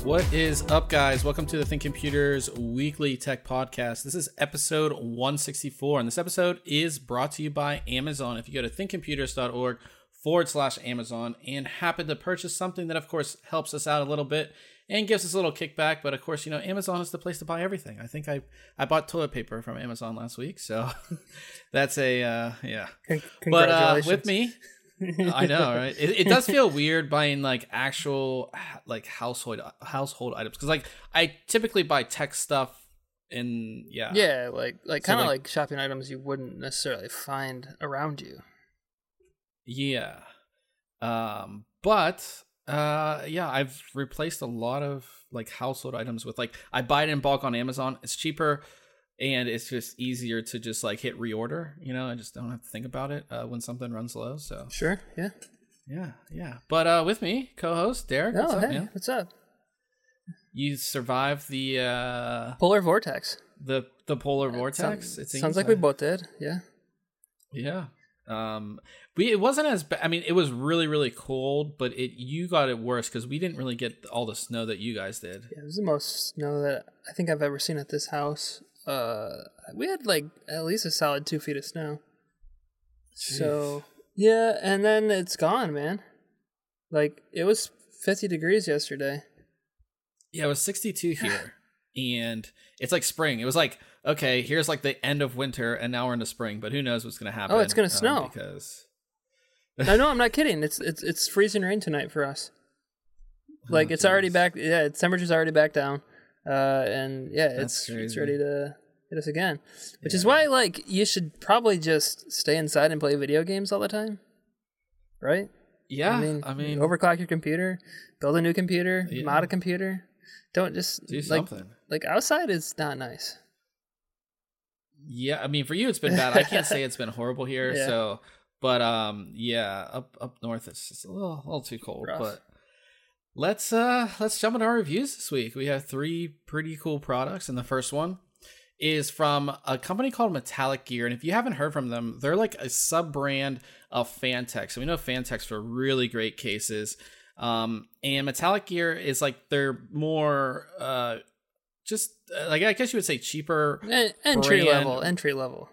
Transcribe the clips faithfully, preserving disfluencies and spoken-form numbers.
What is up, guys? Welcome to the Think Computers Weekly Tech Podcast. This is episode one sixty-four, and this episode is brought to you by Amazon. If you go to thinkcomputers.org forward slash Amazon and happen to purchase something that, of course, helps us out a little bit and gives us a little kickback, but of course, you know, Amazon is the place to buy everything. I think I, I bought toilet paper from Amazon last week, so that's a, uh, yeah. Con- but uh, with me... I know, right? It, it does feel weird buying like actual like household household items because like I typically buy tech stuff and yeah, yeah, like like kind of so, like, like shopping items you wouldn't necessarily find around you. Yeah, um, but uh, yeah, I've replaced a lot of like household items with like I buy it in bulk on Amazon. It's cheaper. And it's just easier to just like hit reorder, you know. I just don't have to think about it uh, when something runs low. So sure, yeah, yeah, yeah. But uh, with me, co-host Derek. Oh, what's up, hey, man? what's up? You survived the uh, polar vortex. The the polar That vortex. Sounds, it seems sounds like we both did. Yeah, yeah. Um, we it wasn't as bad. I mean, it was really really cold, but it you got it worse because we didn't really get all the snow that you guys did. Yeah, it was the most snow that I think I've ever seen at this house. Uh, we had like at least a solid two feet of snow. Jeez. So yeah, and then it's gone, man. Like it was fifty degrees yesterday. Yeah, it was sixty-two here, and it's like spring. It was like okay, here's like the end of winter, and now we're into spring. But who knows what's gonna happen? Oh, it's gonna um, snow because. I know, I'm not kidding. It's it's it's freezing rain tonight for us. Like oh, it's already back. Yeah, its temperature's already back down. Uh, and yeah, it's it's ready to hit us again. Which yeah. is why, like, you should probably just stay inside and play video games all the time, right? Yeah, I mean, I mean overclock your computer, build a new computer, yeah. mod a computer. Don't just do like, something. Like outside is not nice. Yeah, I mean, for you it's been bad. I can't say it's been horrible here. Yeah. So, but um, yeah, up up north it's just a little a little too cold, Rough. but. Let's uh let's jump into our reviews this week. We have three pretty cool products, and the first one is from a company called Metallic Gear. And if you haven't heard from them, they're like a sub brand of Phanteks. So we know Phanteks for really great cases. Um, and Metallic Gear is like they're more uh just uh, like I guess you would say cheaper En- entry brand. level, entry level.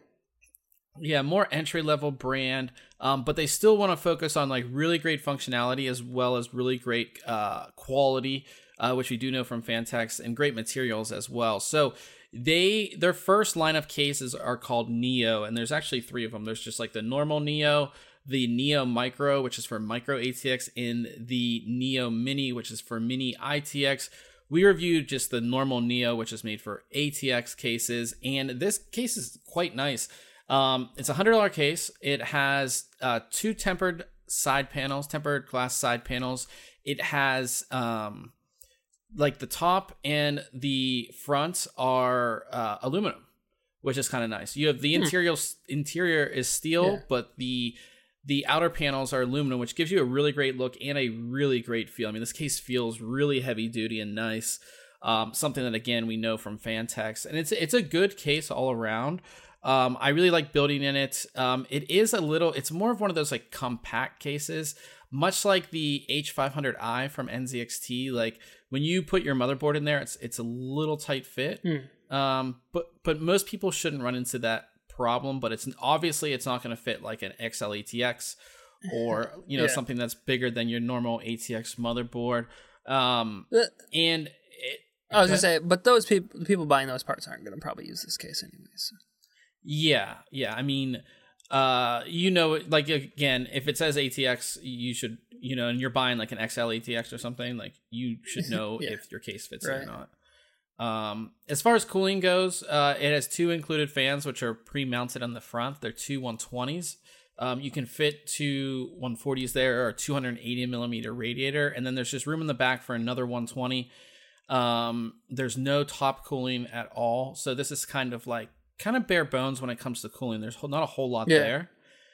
Yeah, more entry-level brand, um, but they still want to focus on like really great functionality as well as really great uh, quality, uh, which we do know from Phanteks, and great materials as well. So they their first line of cases are called Neo, and there's actually three of them. There's just like the normal Neo, the Neo Micro, which is for micro A T X, and the Neo Mini, which is for mini I T X. We reviewed just the normal Neo, which is made for A T X cases, and this case is quite nice. Um, it's a one hundred dollars case. It has uh, two tempered side panels, tempered glass side panels. It has um, like the top and the front are uh, aluminum, which is kind of nice. You have the interior hmm. interior is steel, yeah. but the the outer panels are aluminum, which gives you a really great look and a really great feel. I mean, this case feels really heavy duty and nice. Um, something that again we know from Phanteks, and it's it's a good case all around. Um, I really like building in it. Um, it is a little, it's more of one of those like compact cases, much like the H five hundred i from N Z X T. Like when you put your motherboard in there, it's it's a little tight fit. Mm. Um, but but most people shouldn't run into that problem. But it's obviously it's not going to fit like an X L A T X or you know yeah. something that's bigger than your normal A T X motherboard. Um, and it, I was gonna say, but those people people buying those parts aren't going to probably use this case anyways. So. Yeah, yeah. I mean, uh, you know, like again, if it says A T X, you should, you know, and you're buying like an X L A T X or something, like you should know yeah. if your case fits right. it or not. Um, as far as cooling goes, uh, it has two included fans, which are pre-mounted on the front. They're two one twenties. Um, you can fit two one forties there, or a two hundred eighty millimeter radiator, and then there's just room in the back for another one twenty. Um, there's no top cooling at all, so this is kind of like kind of bare bones when it comes to cooling. There's not a whole lot yeah. there.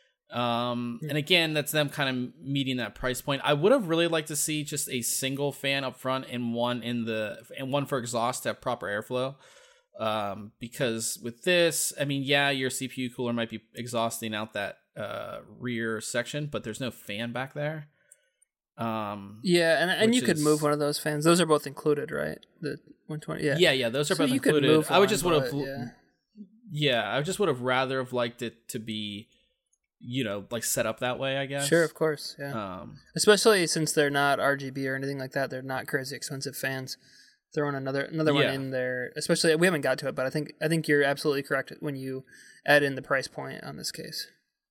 Um, and again, that's them kind of meeting that price point. I would have really liked to see just a single fan up front and one in the and one for exhaust to have proper airflow. Um, because with this, I mean, yeah, your C P U cooler might be exhausting out that uh, rear section, but there's no fan back there. Um, yeah, and and you could is, move one of those fans. Those are both included, right? The one twenty. Yeah, yeah, yeah. Those are so both you included. Could move I would one, just would have. Yeah. yeah, I just would have rather have liked it to be, you know, like set up that way. I guess. Sure, of course. Yeah. Um, Especially since they're not R G B or anything like that. They're not crazy expensive fans. Throwing another another yeah. one in there, especially we haven't got to it, but I think I think you're absolutely correct when you add in the price point on this case.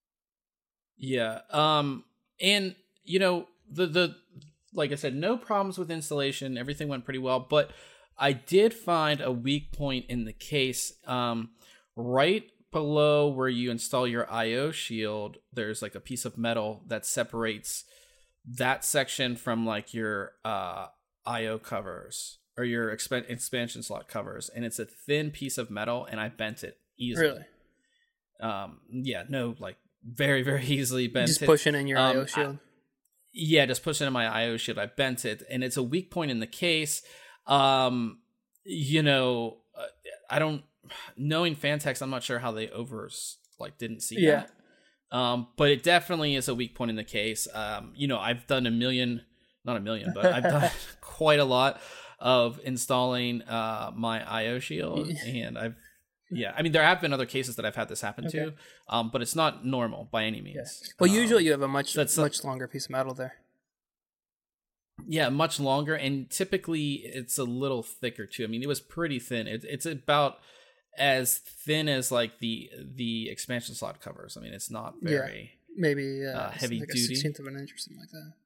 Yeah. Um. And you know the the like I said, no problems with installation. Everything went pretty well, but I did find a weak point in the case. Um, right below where you install your I O shield, there's like a piece of metal that separates that section from like your uh I O covers or your exp- expansion slot covers, and it's a thin piece of metal, and I bent it easily. Really? Um. Yeah. No. Like very very easily bent. Just it. pushing in your um, I O shield. I, Yeah, just pushing in my I O shield. I bent it, and it's a weak point in the case. Um, you know, uh, I don't knowing Fantex. I'm not sure how they overs like didn't see Yeah. that. Um, but it definitely is a weak point in the case. Um, you know, I've done a million, not a million, but I've done quite a lot of installing uh my I O shield, and I've. Yeah, I mean, there have been other cases that I've had this happen okay. to, um, but it's not normal by any means. Yeah. Well, um, usually you have a much that's much a, longer piece of metal there. Yeah, much longer, and typically it's a little thicker too. I mean, it was pretty thin. It, it's about as thin as like the the expansion slot covers. I mean, it's not very yeah, maybe uh, uh, heavy like duty, a sixteenth of an inch or something like that.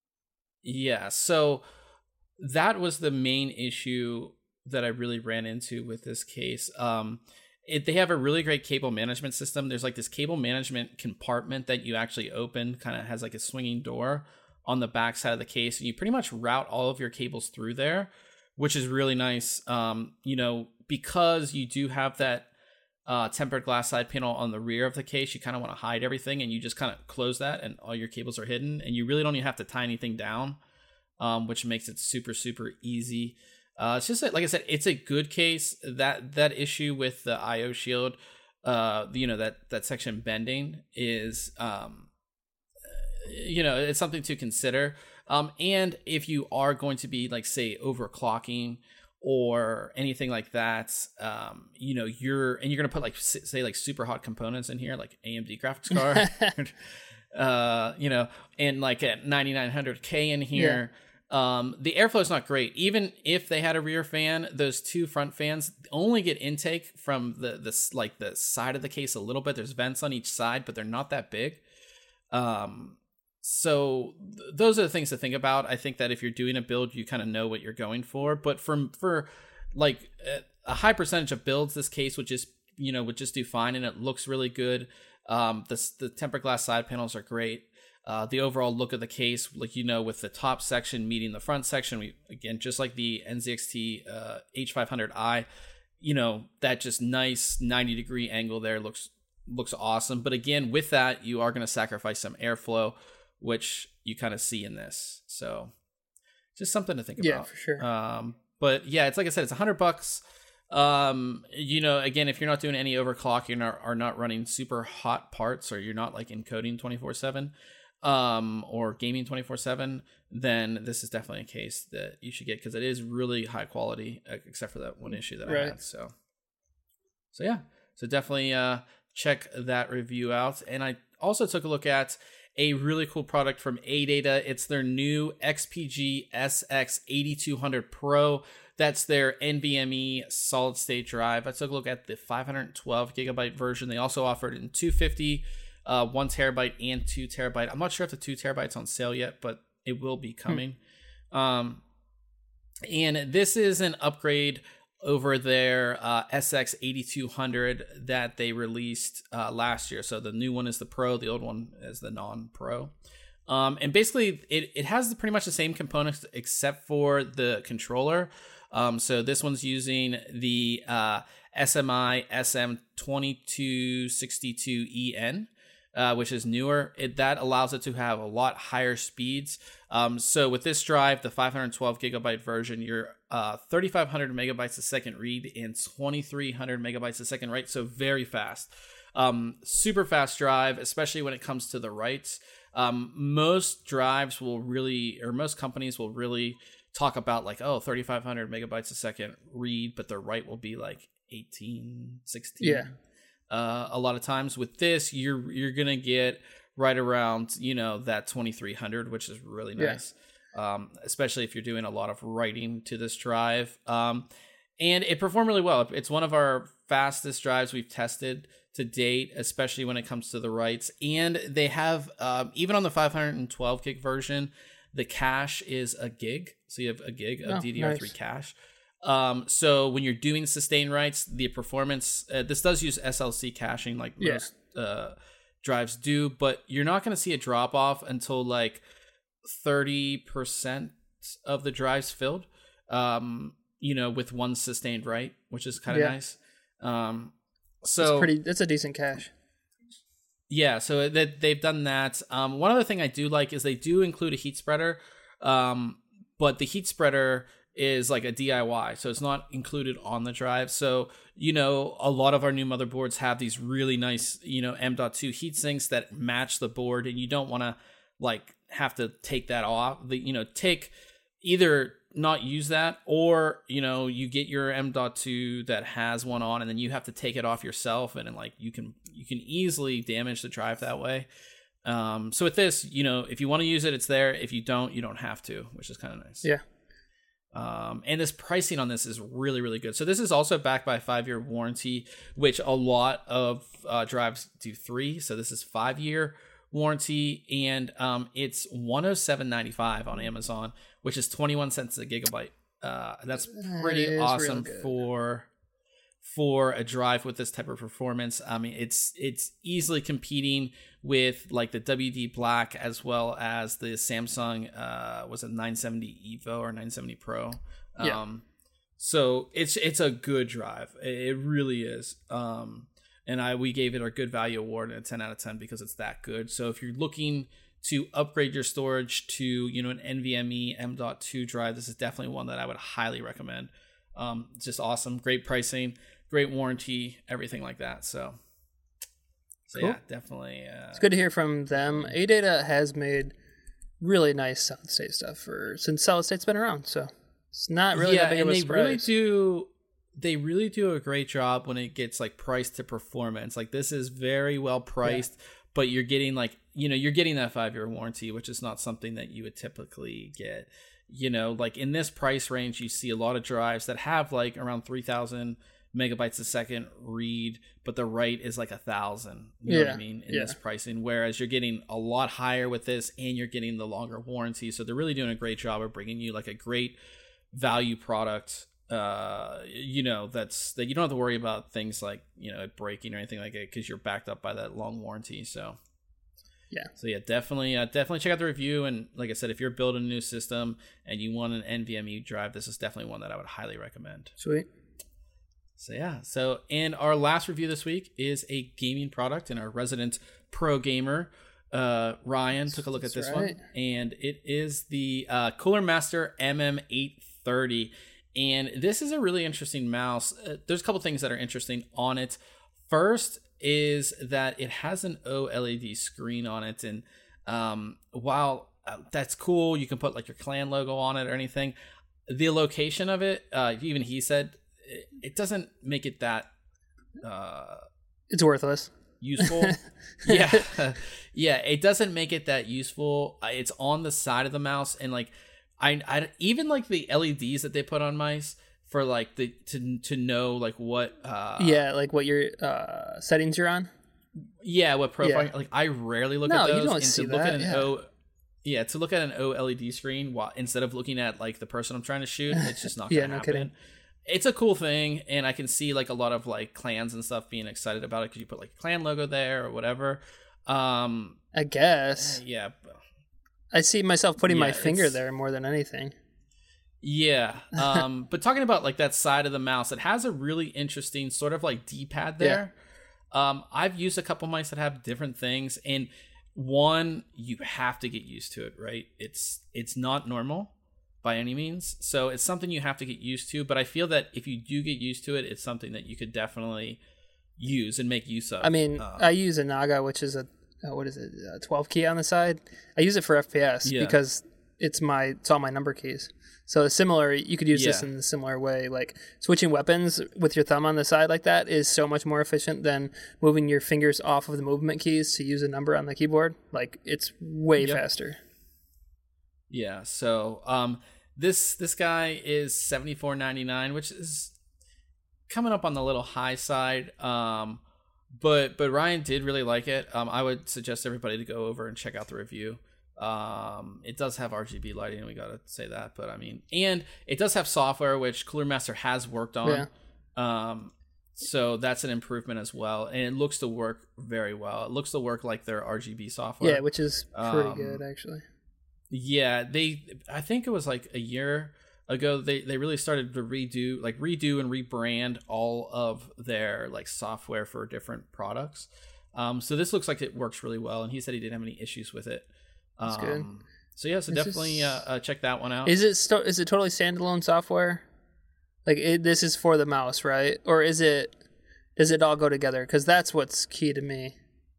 Yeah, so that was the main issue that I really ran into with this case. Um, it, they have a really great cable management system. There's like this cable management compartment that you actually open, kind of has like a swinging door on the back side of the case, and you pretty much route all of your cables through there, which is really nice. Um, you know, because you do have that uh, tempered glass side panel on the rear of the case, you kind of want to hide everything, and you just kind of close that, and all your cables are hidden, and you really don't even have to tie anything down, um, which makes it super, super easy. Uh, it's just like I said, it's a good case. That that issue with the I O shield, uh, you know, that that section bending is, um, you know, it's something to consider. Um, and if you are going to be like, say, overclocking or anything like that, um, you know, you're and you're gonna put like say like super hot components in here, like A M D graphics card, uh, you know, and like at ninety-nine hundred K in here. Yeah. Um, the airflow is not great. Even if they had a rear fan, those two front fans only get intake from the the like the side of the case a little bit. There's vents on each side, but they're not that big. Um, so th- those are the things to think about. I think that if you're doing a build, you kind of know what you're going for. But for for like a high percentage of builds, this case would just you know would just do fine, and it looks really good. Um, the the tempered glass side panels are great. Uh, the overall look of the case, like, you know, with the top section meeting the front section, we again, just like the N Z X T uh, H five hundred i, you know, that just nice ninety degree angle there looks looks awesome. But again, with that, you are going to sacrifice some airflow, which you kind of see in this. So just something to think yeah, about. Yeah, for sure. Um, but yeah, it's like I said, it's a hundred bucks. Um, you know, again, if you're not doing any overclock, you're not, are not running super hot parts, or you're not like encoding twenty-four seven. Um, or gaming twenty-four seven, then this is definitely a case that you should get, because it is really high quality, except for that one issue that right. I had. So, so yeah, so definitely uh, check that review out. And I also took a look at a really cool product from ADATA. It's their new X P G S X eighty-two hundred Pro. That's their NVMe solid state drive. I took a look at the five hundred twelve gigabyte version. They also offered it in two fifty. Uh, one terabyte and two terabyte. I'm not sure if the two terabyte's on sale yet, but it will be coming. Hmm. Um, and this is an upgrade over their uh, S X eighty-two hundred that they released uh, last year. So the new one is the Pro, the old one is the non-Pro. Um, and basically, it, it has pretty much the same components except for the controller. Um, so this one's using the uh, S M I S M twenty-two sixty-two E N. Uh, which is newer. It, that allows it to have a lot higher speeds. Um, so with this drive, the five hundred twelve gigabyte version, you're uh, thirty-five hundred megabytes a second read and twenty-three hundred megabytes a second write. So very fast. Um, super fast drive, especially when it comes to the writes. Um, most drives will really, or most companies will really talk about like, oh, thirty-five hundred megabytes a second read, but the write will be like eighteen, sixteen. Yeah. Uh, a lot of times with this, you're you're gonna get right around, you know, that twenty-three hundred, which is really nice. Yeah. Um, especially if you're doing a lot of writing to this drive. Um, and it performed really well. It's one of our fastest drives we've tested to date, especially when it comes to the writes. And they have, um, even on the five hundred twelve gig version, the cache is a gig. So you have a gig of oh, D D R three nice. cache. Um, so when you're doing sustained writes, the performance, uh, this does use S L C caching like yeah. most uh, drives do, but you're not going to see a drop off until like thirty percent of the drives filled, um, you know, with one sustained write, which is kind of yeah. nice. Um, so it's pretty, it's a decent cache. Yeah, so that they've done that. Um, one other thing I do like is they do include a heat spreader, um, but the heat spreader is like a D I Y, so it's not included on the drive. So, you know, a lot of our new motherboards have these really nice, you know, M dot two heat sinks that match the board, and you don't want to like have to take that off. The, you know, take either not use that, or, you know, you get your M dot two that has one on, and then you have to take it off yourself, and, and like you can you can easily damage the drive that way. Um, so with this, you know, if you want to use it, it's there. If you don't, you don't have to, which is kind of nice. Yeah. Um, and this pricing on this is really, really good. So this is also backed by a five-year warranty, which a lot of uh, drives do three. So this is five-year warranty, and um, it's one hundred seven dollars and ninety-five cents on Amazon, which is twenty-one cents a gigabyte. Uh, that's pretty awesome for for a drive with this type of performance. I mean, it's it's easily competing with like the W D Black, as well as the Samsung uh was it nine seventy Evo or nine seventy Pro. Yeah. Um so it's it's a good drive. It really is. Um and I we gave it our good value award and a ten out of ten because it's that good. So if you're looking to upgrade your storage to, you know, an NVMe M dot two drive, this is definitely one that I would highly recommend. Um it's just awesome, great pricing, great warranty, everything like that. So So cool. yeah, definitely. Uh, it's good to hear from them. ADATA has made really nice solid state stuff for since solid state's been around. So it's not really yeah, that big of and a they surprise. really do. They really do a great job when it gets like price to performance. Like this is very well priced, yeah. but you're getting like you know you're getting that five year warranty, which is not something that you would typically get. You know, like in this price range, you see a lot of drives that have like around three thousand megabytes a second read, but the write is like a thousand. You know yeah. what I mean? In yeah. this pricing, whereas you're getting a lot higher with this, and you're getting the longer warranty. So they're really doing a great job of bringing you like a great value product. Uh, you know, that's that you don't have to worry about things like you know it breaking or anything like it because you're backed up by that long warranty. So. Yeah. So yeah, definitely, uh, definitely check out the review. And like I said, if you're building a new system and you want an NVMe drive, this is definitely one that I would highly recommend. Sweet. So yeah, so and our last review this week is a gaming product, and our resident pro gamer, uh, Ryan, took a look That's at this right. one, and it is the uh, Cooler Master M M eight thirty, and this is a really interesting mouse. Uh, there's a couple things that are interesting on it. First is that it has an OLED screen on it, and um, while uh, that's cool, you can put like your clan logo on it or anything. The location of it, uh, even he said, it, it doesn't make it that. Uh, it's worthless. Useful, yeah, yeah. It doesn't make it that useful. It's on the side of the mouse, and like, I, I even like the L E Ds that they put on mice. For like the to to know like what uh yeah like what your uh settings you're on yeah what profile yeah. like I rarely look no, at those you don't and see to look that, at an yeah. O yeah to look at an OLED screen while instead of looking at like the person I'm trying to shoot, it's just not gonna yeah no happen. kidding. It's a cool thing, and I can see like a lot of like clans and stuff being excited about it because you put like a clan logo there or whatever. um I guess yeah I see myself putting yeah, my finger it's... there more than anything. Yeah, um, but talking about like that side of the mouse, it has a really interesting sort of like D-pad there. Yeah. Um, I've used a couple mice that have different things, and one, you have to get used to it, right? It's it's not normal by any means, so it's something you have to get used to. But I feel that if you do get used to it, it's something that you could definitely use and make use of. I mean, um, I use a Naga, which is a uh, what is it, a twelve key on the side. I use it for F P S yeah. because it's my it's all my number keys. So similar, you could use yeah. this in a similar way. Like switching weapons with your thumb on the side like that is so much more efficient than moving your fingers off of the movement keys to use a number on the keyboard. Like it's way yep. faster. Yeah. So um, this this guy is seventy-four ninety-nine, which is coming up on the little high side. Um, but but Ryan did really like it. Um, I would suggest everybody to go over and check out the review. Um, it does have R G B lighting, we gotta say that, but I mean, and it does have software which Cooler Master has worked on. Yeah. Um, so that's an improvement as well, and it looks to work very well. It looks to work like their R G B software. Yeah, which is pretty um, good actually. Yeah, they. I think it was like a year ago. They they really started to redo, like redo and rebrand all of their like software for different products. Um, so this looks like it works really well, and he said he didn't have any issues with it. That's um, good. So yeah, so this definitely is, uh, uh, check that one out. Is it sto- is it totally standalone software? Like it, this is for the mouse, right? Or is it? Does it all go together? Because that's what's key to me.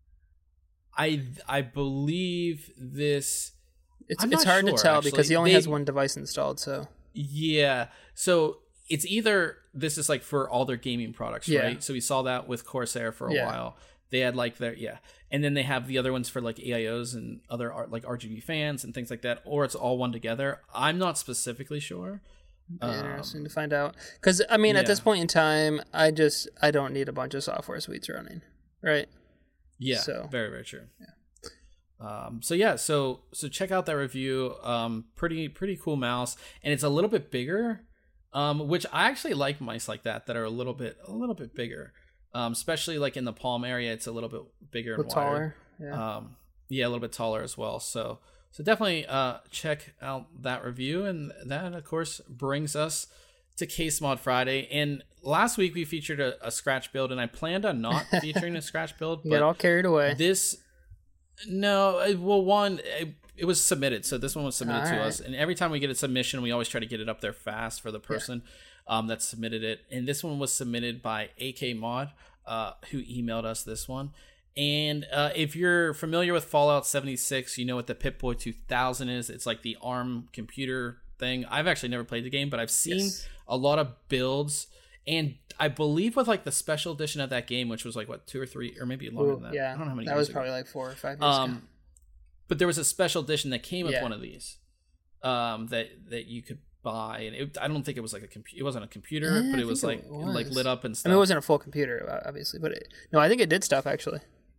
I I believe this. It's I'm it's not hard sure, to tell actually. because he only They- has one device installed. So Yeah. So it's either this is like for all their gaming products, Yeah. right? So we saw that with Corsair for a Yeah. while. They had like their yeah, and then they have the other ones for like A I Os and other art, like R G B fans and things like that, or it's all one together. I'm not specifically sure. Um, Um, interesting to find out. Because I mean, at this yeah. point in time, I just I don't need a bunch of software suites running, right? Yeah, So- very very true. Yeah. Um, so yeah, so so check out that review. Um, pretty pretty cool mouse, and it's a little bit bigger. Um, which I actually like mice like that that are a little bit a little bit bigger. Um, especially like in the palm area, it's a little bit bigger A and little wider. taller. Yeah. Um, yeah, a little bit taller as well. So so definitely uh check out that review, and that of course brings us to Case Mod Friday. And last week we featured a, a scratch build, and I planned on not featuring a scratch build, You get but all carried away. this no, it- well one it, it was submitted, so this one was submitted All to right. us, and every time we get a submission, we always try to get it up there fast for the person um, that submitted it. And this one was submitted by A K Mod, uh, who emailed us this one. And uh, if you're familiar with Fallout seventy-six, you know what the Pip-Boy two thousand is. It's like the ARM computer thing. I've actually never played the game, but I've seen Yes. a lot of builds. And I believe with like the special edition of that game, which was like what two or three or maybe longer Ooh, than that. yeah, I don't know how many. that years was ago. probably like four or five years ago. Um, but there was a special edition that came with Yeah. one of these, um, that that you could buy, and it, I don't think it was like a computer. It wasn't a computer, Eh, but I it was think like it like was. lit up and I stuff. mean, it wasn't a full computer, uh, obviously, but it, no, I think it did stuff actually.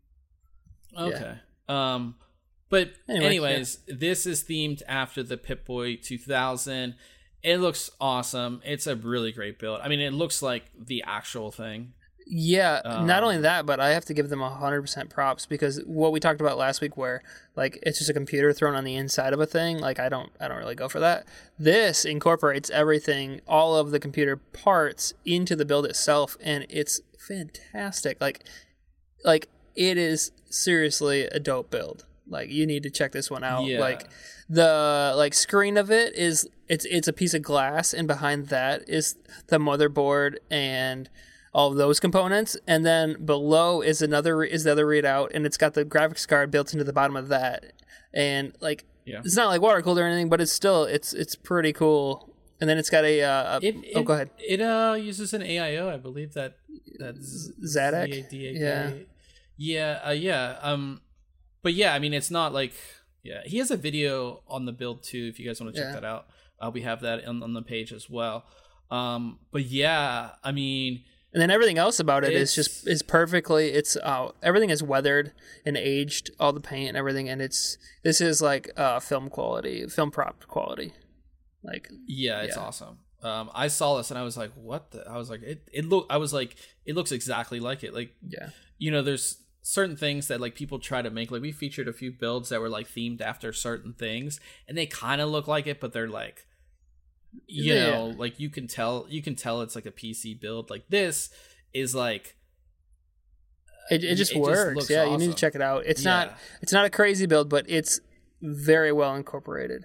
Okay. Um, but Anyway, anyways, this is themed after the Pip-Boy two thousand. It looks awesome. It's a really great build. I mean, it looks like the actual thing. Yeah, not Um, only that, but I have to give them one hundred percent props because what we talked about last week where like it's just a computer thrown on the inside of a thing, like I don't I don't really go for that. This incorporates everything, all of the computer parts into the build itself, and it's fantastic. Like like it is seriously a dope build. Like you need to check this one out. Yeah. Like the like screen of it is it's it's a piece of glass, and behind that is the motherboard and all of those components, and then below is another is the other readout, and it's got the graphics card built into the bottom of that, and like Yeah. it's not like water cooled or anything, but it's still it's it's pretty cool. And then it's got a, uh, a It, oh it- go ahead It uh uses an A I O, I believe that that's Zadok? Z A D A K. Yeah. Yeah, uh, yeah. Um, but yeah, I mean, it's not like yeah. He has a video on the build too. If you guys want to check Yeah. that out, uh, we have that on, on the page as well. Um, but yeah, I mean. And then everything else about it is It's- just is perfectly. It's uh, everything is weathered and aged, all the paint and everything, and it's this is like uh, film quality, film prop quality. Like Yeah, it's Yeah. awesome. Um, I saw this and I was like, "What?" the I was like, "It." It look. I was like, "It looks exactly like it." Like, yeah, you know, there's certain things that like people try to make. Like we featured a few builds that were like themed after certain things, and they kind of look like it, but they're like, you Yeah. know, like you can tell. You can tell it's like a P C build. Like this is like. it it just it just works. looks yeah, you need to awesome. check it out. It's Yeah. not it's not a crazy build, but it's very well incorporated.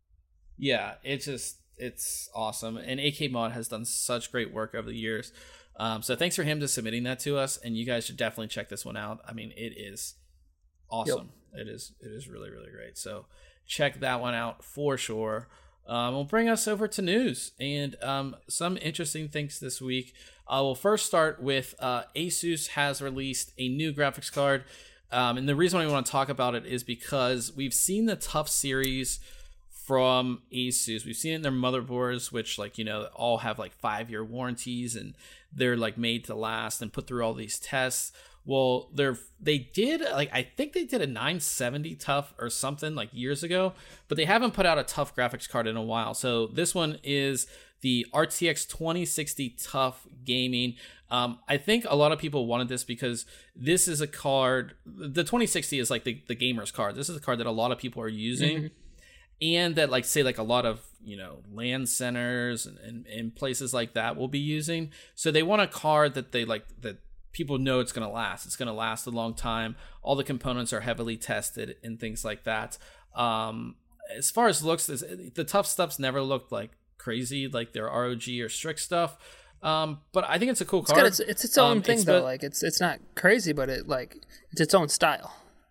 Yeah, it's just it's awesome, and A K Mod has done such great work over the years. Um, so thanks for him to submitting that to us, and you guys should definitely check this one out. I mean, it is awesome. Yep. It is it is really really great. So check that one out for sure. Um, we'll bring us over to news and um, some interesting things this week. Uh, we'll first start with uh, Asus has released a new graphics card. Um, and the reason why we want to talk about it is because we've seen the TUF series from Asus. We've seen it in their motherboards, which like, you know, all have like five year warranties and they're like made to last and put through all these tests. Well, they're they did like I think they did a nine seventy TUF or something like years ago, but they haven't put out a TUF graphics card in a while. So this one is the R T X twenty sixty TUF Gaming. Um, I think a lot of people wanted this because this is a card. The twenty sixty is like the, the gamer's card. This is a card that a lot of people are using, mm-hmm. and that like say like a lot of you know LAN centers and, and, and places like that will be using. So they want a card that they like that. People know it's going to last. It's going to last a long time. All the components are heavily tested and things like that. Um, as far as looks, the TUF stuff's never looked like crazy, like their R O G or Strix stuff. Um, but I think it's a cool it's card. Got its, it's its own um, thing it's though. Be- like it's it's not crazy, but it like it's its own style.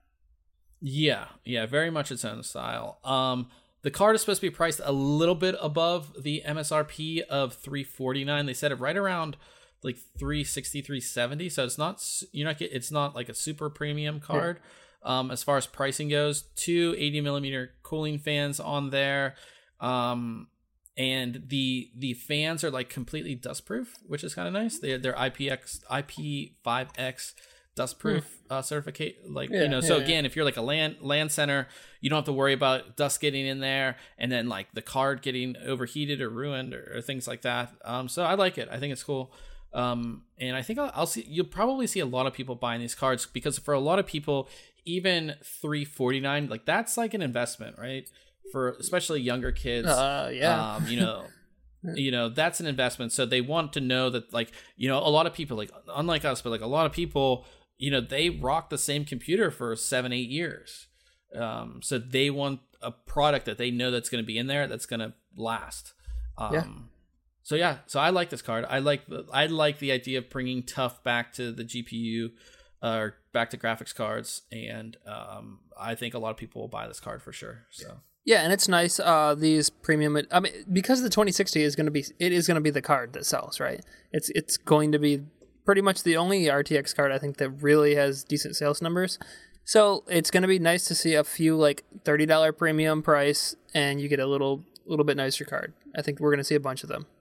Yeah, yeah, very much its own style. Um, the card is supposed to be priced a little bit above the M S R P of three forty-nine. They said it right around like three sixty, three seventy, so it's not you're not it's not like a super premium card. Yeah. Um as far as pricing goes. Two eighty millimeter cooling fans on there, um and the the fans are like completely dust proof, which is kind of nice. They're they're I P X I P five X dust proof mm. uh certificate, like yeah, you know yeah, so again yeah. If you're like a LAN LAN center, you don't have to worry about dust getting in there and then like the card getting overheated or ruined or, or things like that. Um so I like it. I think it's cool. Um, and I think I'll, I'll see, you'll probably see a lot of people buying these cards because for a lot of people, even three forty-nine, like that's like an investment, right? For especially younger kids. Uh, yeah. Um, you know, you know, that's an investment. So they want to know that like, you know, a lot of people like, unlike us, but like a lot of people, you know, they rock the same computer for seven, eight years. Um, so they want a product that they know that's going to be in there, that's going to last. Um, yeah. So yeah, so I like this card. I like the I like the idea of bringing TUF back to the G P U, uh, or back to graphics cards, and um, I think a lot of people will buy this card for sure. So yeah, and it's nice. Uh, these premium, I mean, because the twenty sixty is going to be, it is going to be the card that sells, right? It's it's going to be pretty much the only R T X card I think that really has decent sales numbers. So it's going to be nice to see a few like thirty dollars premium price, and you get a little little bit nicer card. I think we're going to see a bunch of them.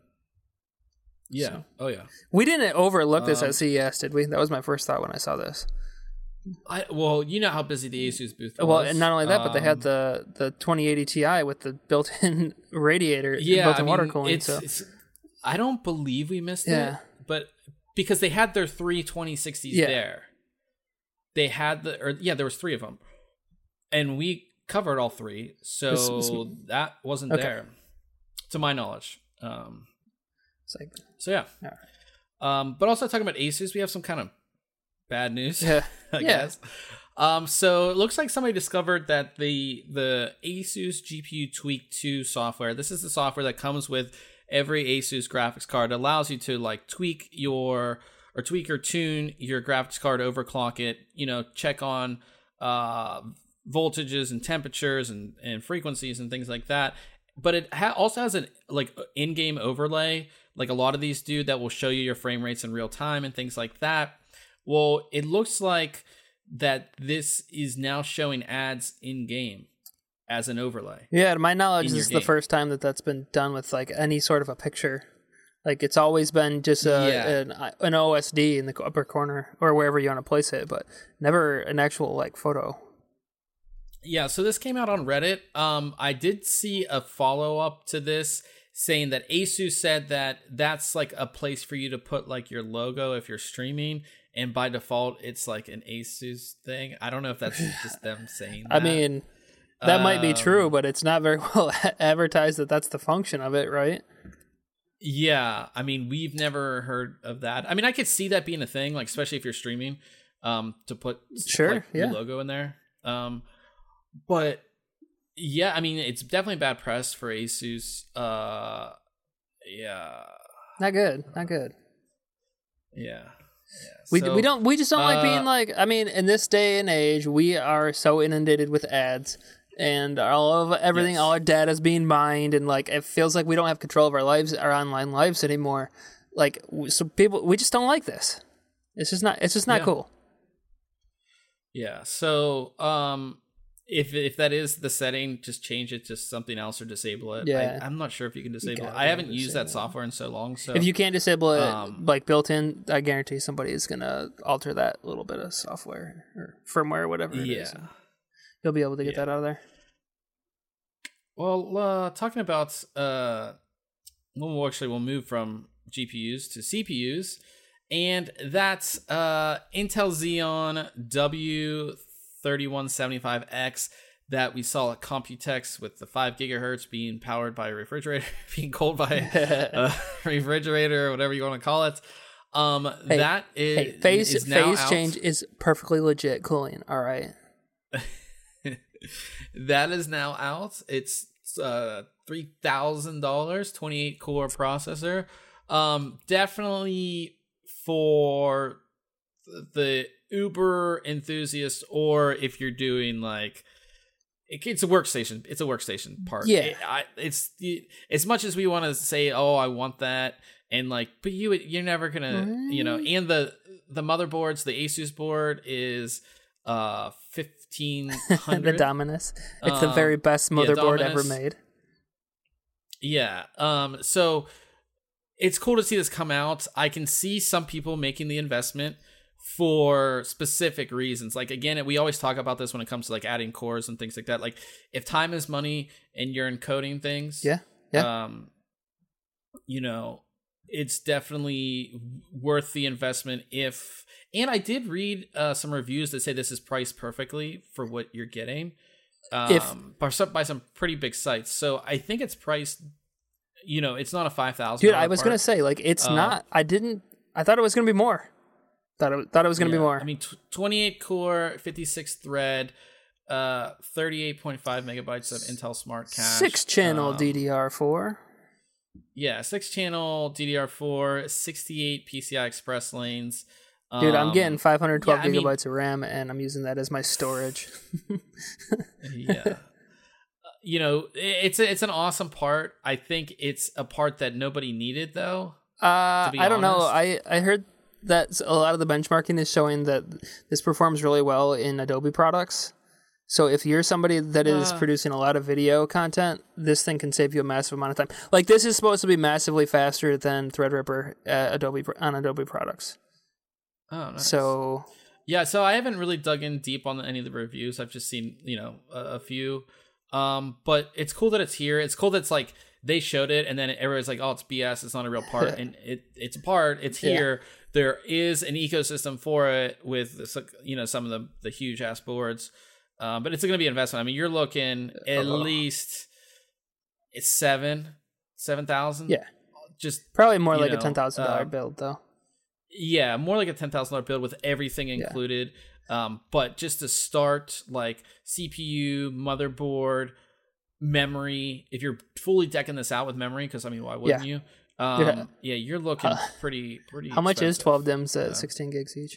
Yeah. So. Oh, yeah. We didn't overlook this um, at C E S, did we? That was my first thought when I saw this. I well, you know how busy the Asus booth was. Well, and not only that, um, but they had the, the twenty eighty Ti with the built-in radiator, yeah, built-in I mean, water cooling. It's, so. it's, I don't believe we missed yeah. it, but because they had their three twenty sixties yeah. there. They had the, or yeah, there was three of them, and we covered all three, so this, this, that wasn't okay. there, to my knowledge. Um, it's like, so yeah, all right. Um, but also talking about Asus, we have some kind of bad news. Yeah, I yeah. guess. Um, so it looks like somebody discovered that the the Asus G P U Tweak two software. This is the software that comes with every Asus graphics card. It allows you to like tweak your or tweak or tune your graphics card, overclock it. You know, check on uh, voltages and temperatures and, and frequencies and things like that. But it ha- also has an like in-game overlay, like a lot of these do, that will show you your frame rates in real time and things like that. Well, it looks like that this is now showing ads in-game as an overlay. Yeah, to my knowledge, this is game. the first time that that's been done with like any sort of a picture. Like it's always been just a, yeah. an, an O S D in the upper corner or wherever you want to place it, but never an actual like photo. Yeah, so this came out on Reddit. Um, I did see a follow-up to this saying that Asus said that that's like a place for you to put like your logo if you're streaming, and by default it's like an Asus thing. I don't know if that's just them saying that. I mean, that um, might be true, but it's not very well advertised that that's the function of it, right? Yeah, I mean, we've never heard of that. I mean, I could see that being a thing, like especially if you're streaming, um, to put sure, like, yeah. your logo in there. Um, but yeah, I mean, it's definitely bad press for Asus. Uh, yeah, not good, not good. Yeah. Yeah. We So, we don't we just don't like uh, being like. I mean, in this day and age, we are so inundated with ads, and all of everything, Yes. all our data is being mined, and like it feels like we don't have control of our lives, our online lives anymore. Like, w- so people, we just don't like this. It's just not. It's just not Yeah. cool. Yeah. So, um, if if that is the setting, just change it to something else or disable it. Yeah. I, I'm not sure if you can disable it. gotta I haven't disable used that it. software in so long. So If you can't disable it, Um, like built in, I guarantee somebody is gonna alter that little bit of software or firmware, or whatever it is. yeah. and You'll be able to get Yeah. that out of there. Well, uh, talking about uh, we'll actually we'll move from G P Us to C P Us, and that's uh, Intel Xeon W thirty-one seventy-five X that we saw at Computex with the five gigahertz being powered by a refrigerator, being cooled by a refrigerator or whatever you want to call it. Um, Hey, that is, Hey, phase is now phase out. change is perfectly legit cooling. All right. That is now out. It's uh three thousand dollars, twenty-eight core processor. Um, definitely for the Uber enthusiast, or if you're doing like, it, it's a workstation. It's a workstation part. Yeah. It, I, it's as much as we want to say, oh, I want that, and like, but you you're never gonna, you know, and the the motherboards, the Asus board is uh fifteen the hundred. Dominus. It's the Um, very best yeah, motherboard ever Dominus. made. Yeah. Um. So it's cool to see this come out. I can see some people making the investment for specific reasons. Like, again, we always talk about this when it comes to like adding cores and things like that. Like, if time is money and you're encoding things, Yeah. Yeah. um, you know, it's definitely worth the investment. If and I did read uh, some reviews that say this is priced perfectly for what you're getting. Um, If- by some by some pretty big sites, so I think it's priced. You know, it's not a five thousand. Dude, I was gonna say like it's Um, not. I didn't. I thought it was gonna be more. Thought it thought it was gonna be more. I mean, t- twenty-eight core, fifty-six thread, uh, thirty-eight point five megabytes of Intel Smart Cache, Six channel um, D D R four. Yeah, six channel D D R four, sixty-eight P C I Express lanes. Dude, I'm Um, getting five hundred twelve yeah, I mean- gigabytes of RAM, and I'm using that as my storage. yeah. You know, it's a, it's an awesome part. I think it's a part that nobody needed, though. Uh, To be I don't know. honest. I, I heard that a lot of the benchmarking is showing that this performs really well in Adobe products. So if you're somebody that is Uh. producing a lot of video content, this thing can save you a massive amount of time. Like, this is supposed to be massively faster than Threadripper uh, Adobe on Adobe products. Oh, nice. So Yeah, so I haven't really dug in deep on any of the reviews. I've just seen, you know, a, a few. Um, but it's cool that it's here. It's cool that it's like they showed it and then everybody's like, oh, it's B S. It's not a real part. And it it's a part. It's Yeah. here. There is an ecosystem for it with, this, you know, some of the, the huge ass boards. Um, but it's going to be an investment. I mean, you're looking at Uh-oh. least it's seven, seven thousand. yeah, Just probably more you like know, a ten thousand dollar uh, build though. yeah, more like a ten thousand dollar build with everything included. Um, but just to start, like C P U, motherboard, memory. If you're fully decking this out with memory, because I mean, why wouldn't you? Um, Yeah. yeah. you're looking Uh, pretty pretty. How much is expensive. twelve dims at Yeah. sixteen gigs each?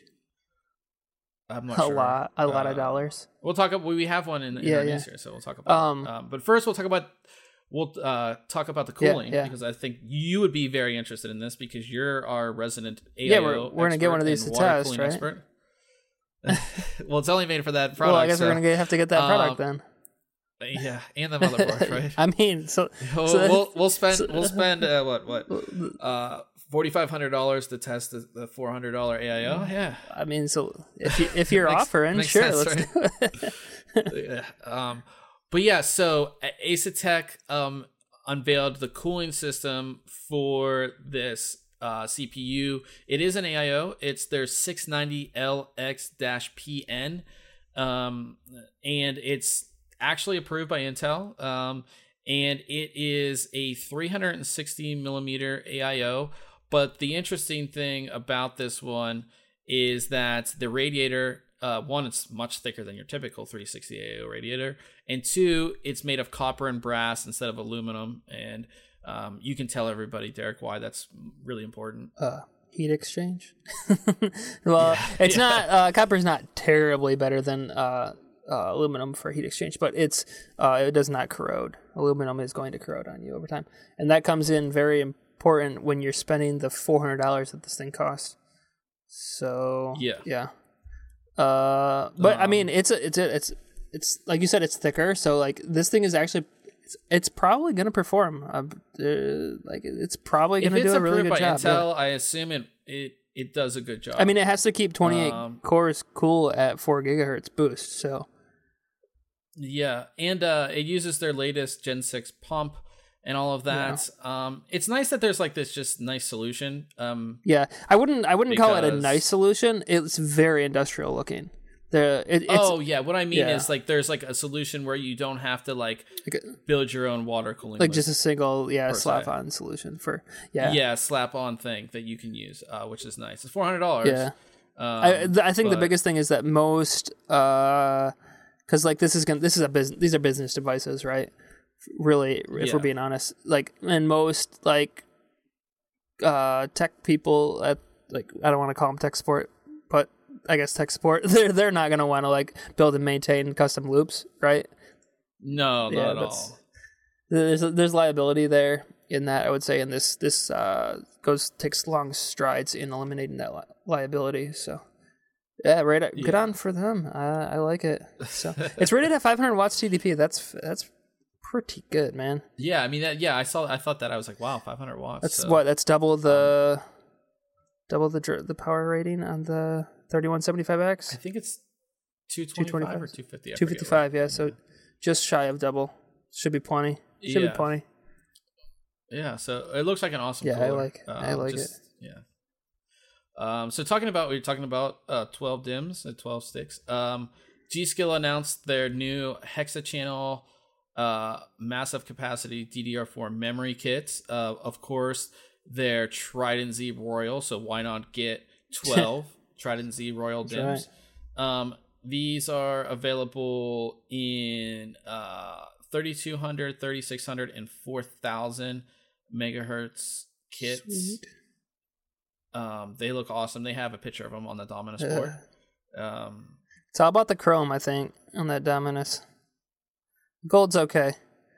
I'm not A sure. lot, a lot of Uh, dollars. We'll talk about. We have one in, in Yeah, our yeah. news here, so we'll talk about. Um, it. Um, but first, we'll talk about. We'll uh, talk about the Yeah, cooling yeah. because I think you would be very interested in this because you're our resident A I O Yeah, we're- we're gonna get one of these expert to and water test, cooling right? expert. Well, it's only made for that product. Well, I guess so, we're gonna get, have to get that product um, then. Yeah, and the motherboard, right? I mean, so, we'll, so we'll we'll spend so- we'll spend uh, what what uh forty five hundred dollars to test the, the four hundred dollar A I O. Yeah, I mean, so if you if you're Makes- offering, makes sure, sense, let's do it. yeah. Um, but yeah, so uh, Asetek um unveiled the cooling system for this uh, C P U. It is an A I O. It's their six ninety L X P N, um, and it's actually approved by Intel. Um, and it is a three hundred sixty millimeter A I O. But the interesting thing about this one is that the radiator, uh, one, it's much thicker than your typical three sixty A I O radiator, and two, it's made of copper and brass instead of aluminum. And um, you can tell everybody, Derek, why that's really important. Uh, heat exchange. Well, Yeah, it's yeah. not uh, copper's not terribly better than uh, uh, aluminum for heat exchange, but it's uh, it does not corrode. Aluminum is going to corrode on you over time, and that comes in very important when you're spending the four hundred dollars that this thing costs. So Yeah. yeah. Uh, but Um, I mean, it's a, it's a, it's it's like you said, it's thicker. So like this thing is actually. It's, it's probably going to perform. Uh, uh, like it's probably going If to it's do a really approved good by job. yeah. Intel, I assume it, it it does a good job. I mean, it has to keep twenty-eight Um, cores cool at four gigahertz boost. So yeah, and uh, it uses their latest Gen six pump and all of that. Um, it's nice that there's like this just nice solution. Um, yeah, I wouldn't I wouldn't call it a Because- nice solution. It's very industrial looking. The it, it's oh yeah, what I mean yeah. is like there's like a solution where you don't have to like like, build your own water cooling. like list. just a single yeah Per se. slap on solution for yeah yeah, slap on thing that you can use, uh, which is nice. It's four hundred dollars. yeah. Um, I, th- I think the but- biggest thing is that most, because like this is gonna this is a business. These are business devices, right? Really, if Yeah. we're being honest, like and most like uh, tech people at like I don't want to call them tech support, but I guess tech support. They're they're not gonna want to like build and maintain custom loops, right? No, not Yeah, at that's- all. There's there's liability there in that I would say, and this this uh, goes takes long strides in eliminating that li- liability. So yeah, right. Good Yeah. on for them. Uh, I like it. So it's rated at five hundred watts T D P. That's that's pretty good, man. Yeah, I mean, that, yeah, I saw. I thought that I was like, wow, five hundred watts. That's so- what that's double the double the dr- the power rating on the thirty-one seventy-five I X. think it's two twenty-five or two fifty. two fifty-five. Yeah, so just shy of double. Should be plenty. Should Yeah. be plenty. Yeah, so it looks like an awesome. Yeah, I cooler. like- I like it. Yeah. Um, so talking about we were talking about uh, twelve dims and twelve sticks. Um, G.Skill announced their new hexa-channel, uh, massive capacity D D R four memory kits. Uh, of course, their Trident Z Royal. So why not get twelve Trident Z Royal That's dims? Um, these are available in uh, thirty-two hundred, thirty-six hundred, and four thousand megahertz kits. Sweet. Um, they look awesome. They have a picture of them on the Dominus Yeah. board. Um, It's all about the chrome, I think, on that Dominus. Gold's okay.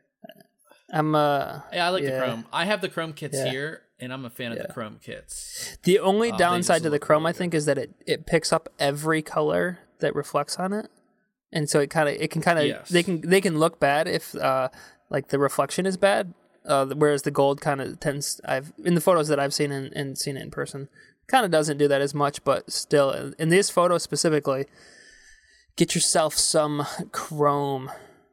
I'm uh yeah, I like Yeah. the chrome. I have the chrome kits Yeah. here, and I'm a fan of Yeah. the chrome kits. the only Uh, they downside just to the look chrome really I think is that it, it picks up every color that reflects on it. And so it kind of it can kind of Yes. they can they can look bad if uh like the reflection is bad. Uh, whereas the gold kind of tends I've in the photos that I've seen and, and seen it in person kind of doesn't do that as much, but still in this photo specifically, get yourself some chrome.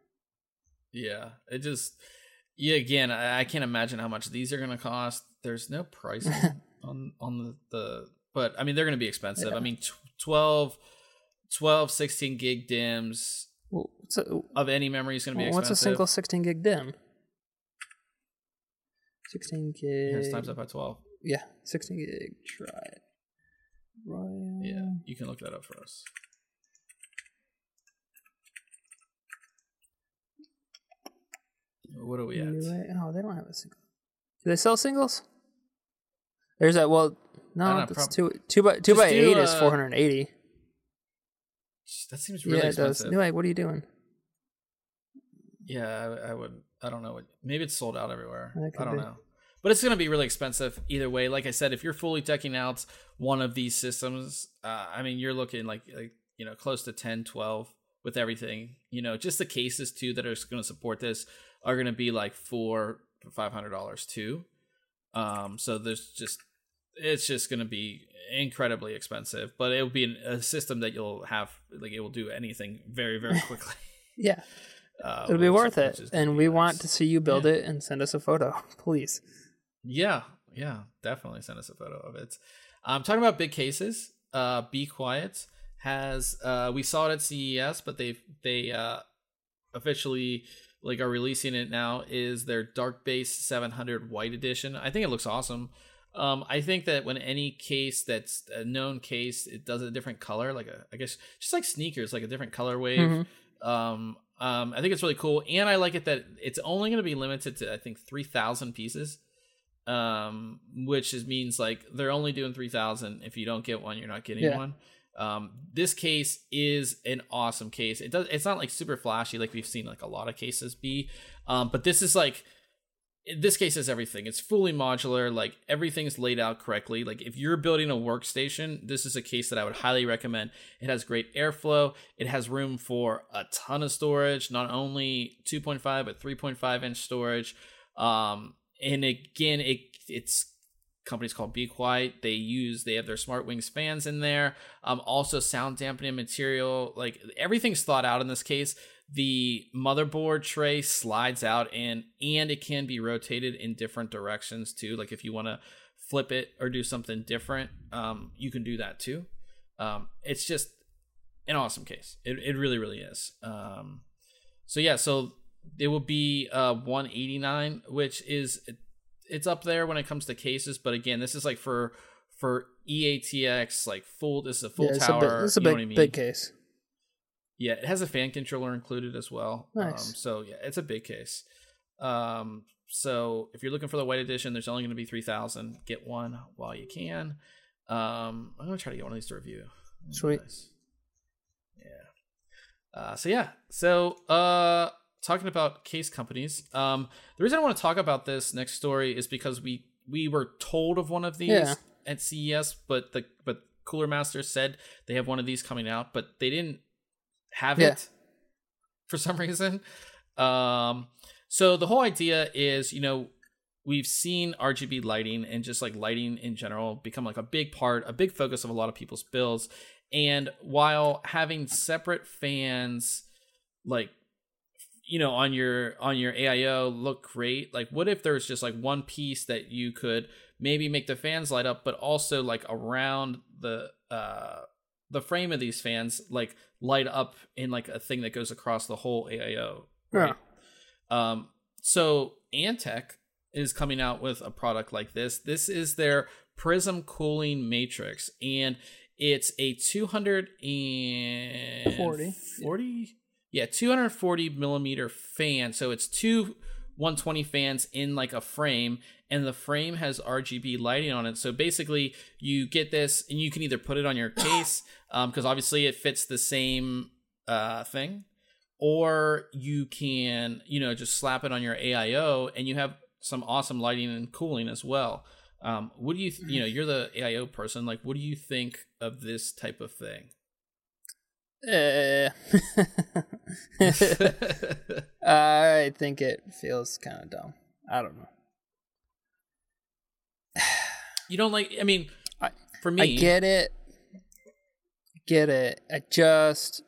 Yeah, it just yeah. Again, I, I can't imagine how much these are going to cost. There's no pricing on on the, the but I mean they're going to be expensive. Yeah. I mean tw- twelve, twelve, sixteen gig dims What's a, of any memory is going to be what's expensive. a single sixteen gig dim? sixteen gig. Here's times up by twelve. Yeah, sixteen gig. Try it. Royal. Yeah, you can look that up for us. What are we at? Anyway, oh, they don't have a single. Do they sell singles? There's that. Well, I no, don't know, that's prob- two two by two Just by do, eight is uh, four hundred eighty. That seems really Yeah, it expensive. does. Anyway, what are you doing? Yeah, I, I would. I don't know what. Maybe it's sold out everywhere. That could I don't be. know. But it's going to be really expensive either way. Like I said, if you're fully decking out one of these systems, uh, I mean, you're looking like, like you know, close to ten, twelve with everything. You know, just the cases too that are going to support this are going to be like four, five hundred dollars too. Um, so there's just it's just going to be incredibly expensive, but it'll be an, a system that you'll have like it will do anything very, very quickly. Yeah, Uh, it'll be which- worth it, which is gonna and be we nice. want to see you build Yeah. it and send us a photo, please. Yeah, yeah, definitely send us a photo of it. Um, talking about big cases, uh, Be Quiet has uh, we saw it at C E S, but they they uh, officially like are releasing it now. Is their Dark Base seven hundred White Edition? I think it looks awesome. Um, I think that when any case that's a known case, it does a different color, like a I guess just like sneakers, like a different color wave. Mhm. Um, um, I think it's really cool, and I like it that it's only going to be limited to I think three thousand pieces. um, which is, means like they're only doing three thousand. If you don't get one, you're not getting Yeah. one. Um, this case is an awesome case. It does. It's not like super flashy like we've seen like a lot of cases be, um, but this is like, this case is everything. It's fully modular. Like everything's laid out correctly. Like if you're building a workstation, this is a case that I would highly recommend. It has great airflow. It has room for a ton of storage, not only two point five but three point five inch storage. Um, and again, it it's company's called Be Quiet. They use they have their Smart Wings fans in there. Um, also sound dampening material. Like everything's thought out in this case. The motherboard tray slides out and and it can be rotated in different directions too. Like if you want to flip it or do something different, um, you can do that too. Um, it's just an awesome case. It it really really is. Um, so yeah, so it will be uh one eighty-nine, which is it, it's up there when it comes to cases. But again, this is like for for E A T X, like full. This is a full yeah, it's tower. A big, it's a you know big, what I mean? big case. Yeah, it has a fan controller included as well. Nice. Um, so yeah, it's a big case. Um, so if you're looking for the white edition, there's only going to be three thousand. Get one while you can. Um, I'm going to try to get one of these to review. Sweet. Nice. Yeah. Uh, so yeah. So uh, talking about case companies. Um, the reason I want to talk about this next story is because we we were told of one of these Yeah. at C E S, but the but Cooler Master said they have one of these coming out, but they didn't have Yeah. it for some reason. Um, so the whole idea is, you know, we've seen R G B lighting and just like lighting in general become like a big part, a big focus of a lot of people's builds. And while having separate fans, like, you know, on your on your A I O look great, like what if there's just like one piece that you could maybe make the fans light up, but also like around the uh the frame of these fans like light up in like a thing that goes across the whole A I O, right? Yeah. Um, so Antec is coming out with a product like this. This is their Prism Cooling Matrix, and it's a two hundred forty, forty, yeah, two hundred forty millimeter fan. So it's two one twenty fans in like a frame, and the frame has R G B lighting on it. So basically you get this and you can either put it on your case, um, because obviously it fits the same uh thing, or you can, you know, just slap it on your A I O and you have some awesome lighting and cooling as well. Um, what do you, th- you know, you're the A I O person, like, what do you think of this type of thing? Uh, I think it feels kind of dumb. I don't know. You don't like, I mean, I, for me. I get it. Get it. I just,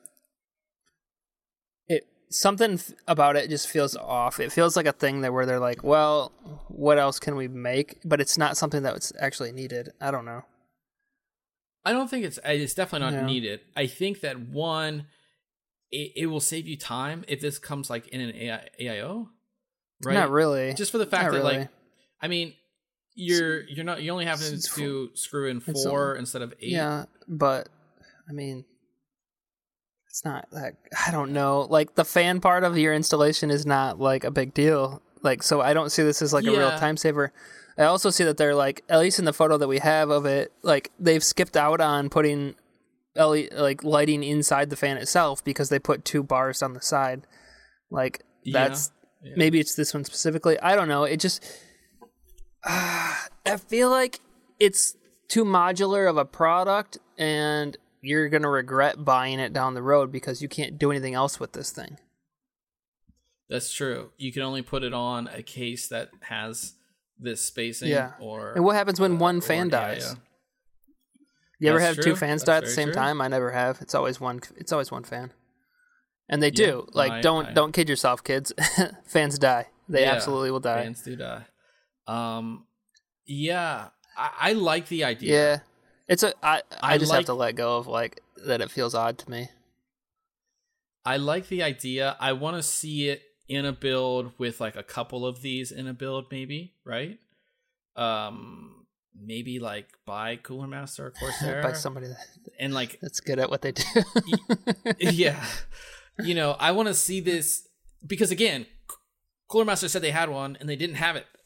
it, something f- about it just feels off. It feels like a thing that where they're like, well, what else can we make? But it's not something that's actually needed. I don't know. I don't think it's it's definitely not No. needed. I think that one, it, it will save you time if this comes like in an A I, A I O, right? Not really. Just for the fact Not that really. like, I mean, you're you're not you only have to, It's to screw in it's four a- instead of eight. Yeah, but I mean, it's not like, I don't know. Like the fan part of your installation is not like a big deal. Like, so I don't see this as like a real Yeah. time saver. I also see that they're like, at least in the photo that we have of it, like they've skipped out on putting L E like lighting inside the fan itself because they put two bars on the side. Like that's Yeah. maybe it's this one specifically. I don't know. It just uh, I feel like it's too modular of a product, and you're gonna regret buying it down the road because you can't do anything else with this thing. That's true. You can only put it on a case that has this spacing. Yeah. Or And what happens when uh, one or fan an dies? A I O. You ever That's have true. two fans That's die at the very same true. time? I never have. It's always one. It's always one fan, and they do. Yeah, like, I- don't I- don't kid yourself, kids. Fans die. They Yeah, absolutely will die. Fans do die. Um, yeah, I, I like the idea. Yeah, it's a. I I, I just like- have to let go of like that. It feels odd to me. I like the idea. I want to see it in a build with like a couple of these in a build, maybe, right? Um, maybe like buy Cooler Master or Corsair By somebody that, and like that's good at what they do. yeah, you know, I want to see this because again, Cooler Master said they had one and they didn't have it.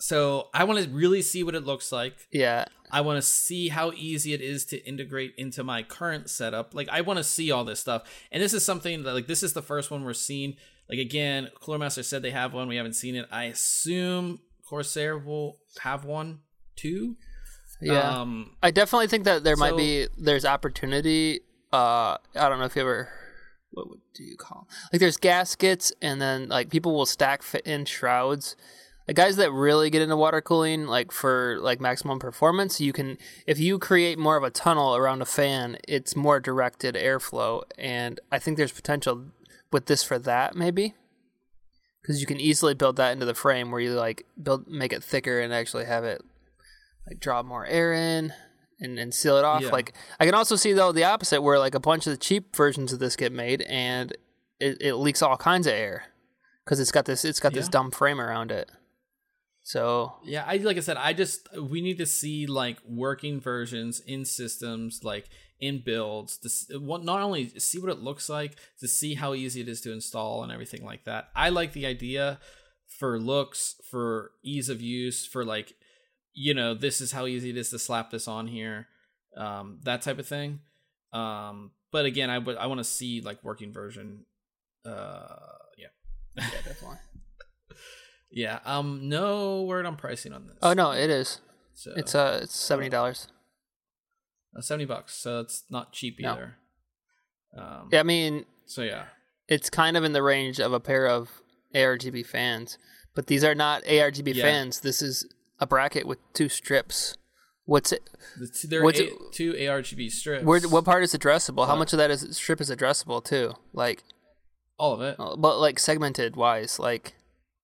So I want to really see what it looks like. Yeah. I want to see how easy it is to integrate into my current setup. Like, I want to see all this stuff. And this is something that, like, this is the first one we're seeing. Like, again, Cooler Master said they have one. We haven't seen it. I assume Corsair will have one too. Yeah. Um, I definitely think that there so, might be, there's opportunity. Uh, I don't know if you ever, what do you call it? Like, there's gaskets, and then, like, people will stack fit in shrouds. The guys that really get into water cooling, like for like maximum performance, you can, if you create more of a tunnel around a fan, it's more directed airflow. And I think there's potential with this for that, maybe, because you can easily build that into the frame where you like build, make it thicker and actually have it like draw more air in and, and seal it off. Yeah. Like, I can also see though the opposite, where like a bunch of the cheap versions of this get made and it, it leaks all kinds of air because it's got this, it's got yeah. this dumb frame around it. So yeah, I like I said, I just we need to see like working versions in systems, like in builds, to not only see what it looks like, to see how easy it is to install and everything like that. I like the idea for looks, for ease of use, for like, you know, this is how easy it is to slap this on here, um, that type of thing. Um, but again, I would I want to see like working version. Uh, yeah, yeah, definitely. Yeah, um, no word on pricing on this. Oh no, it is. So, it's uh, it's seventy dollars. Uh, Seventy bucks, so it's not cheap either. No. Um, yeah, I mean, so yeah, it's kind of in the range of a pair of A R G B fans, but these are not A R G B yeah. fans. This is a bracket with two strips. What's it? The, there are what's a, it, two A R G B strips. Where, what part is addressable? What? How much of that is strip is addressable too? Like all of it, but like segmented wise, like.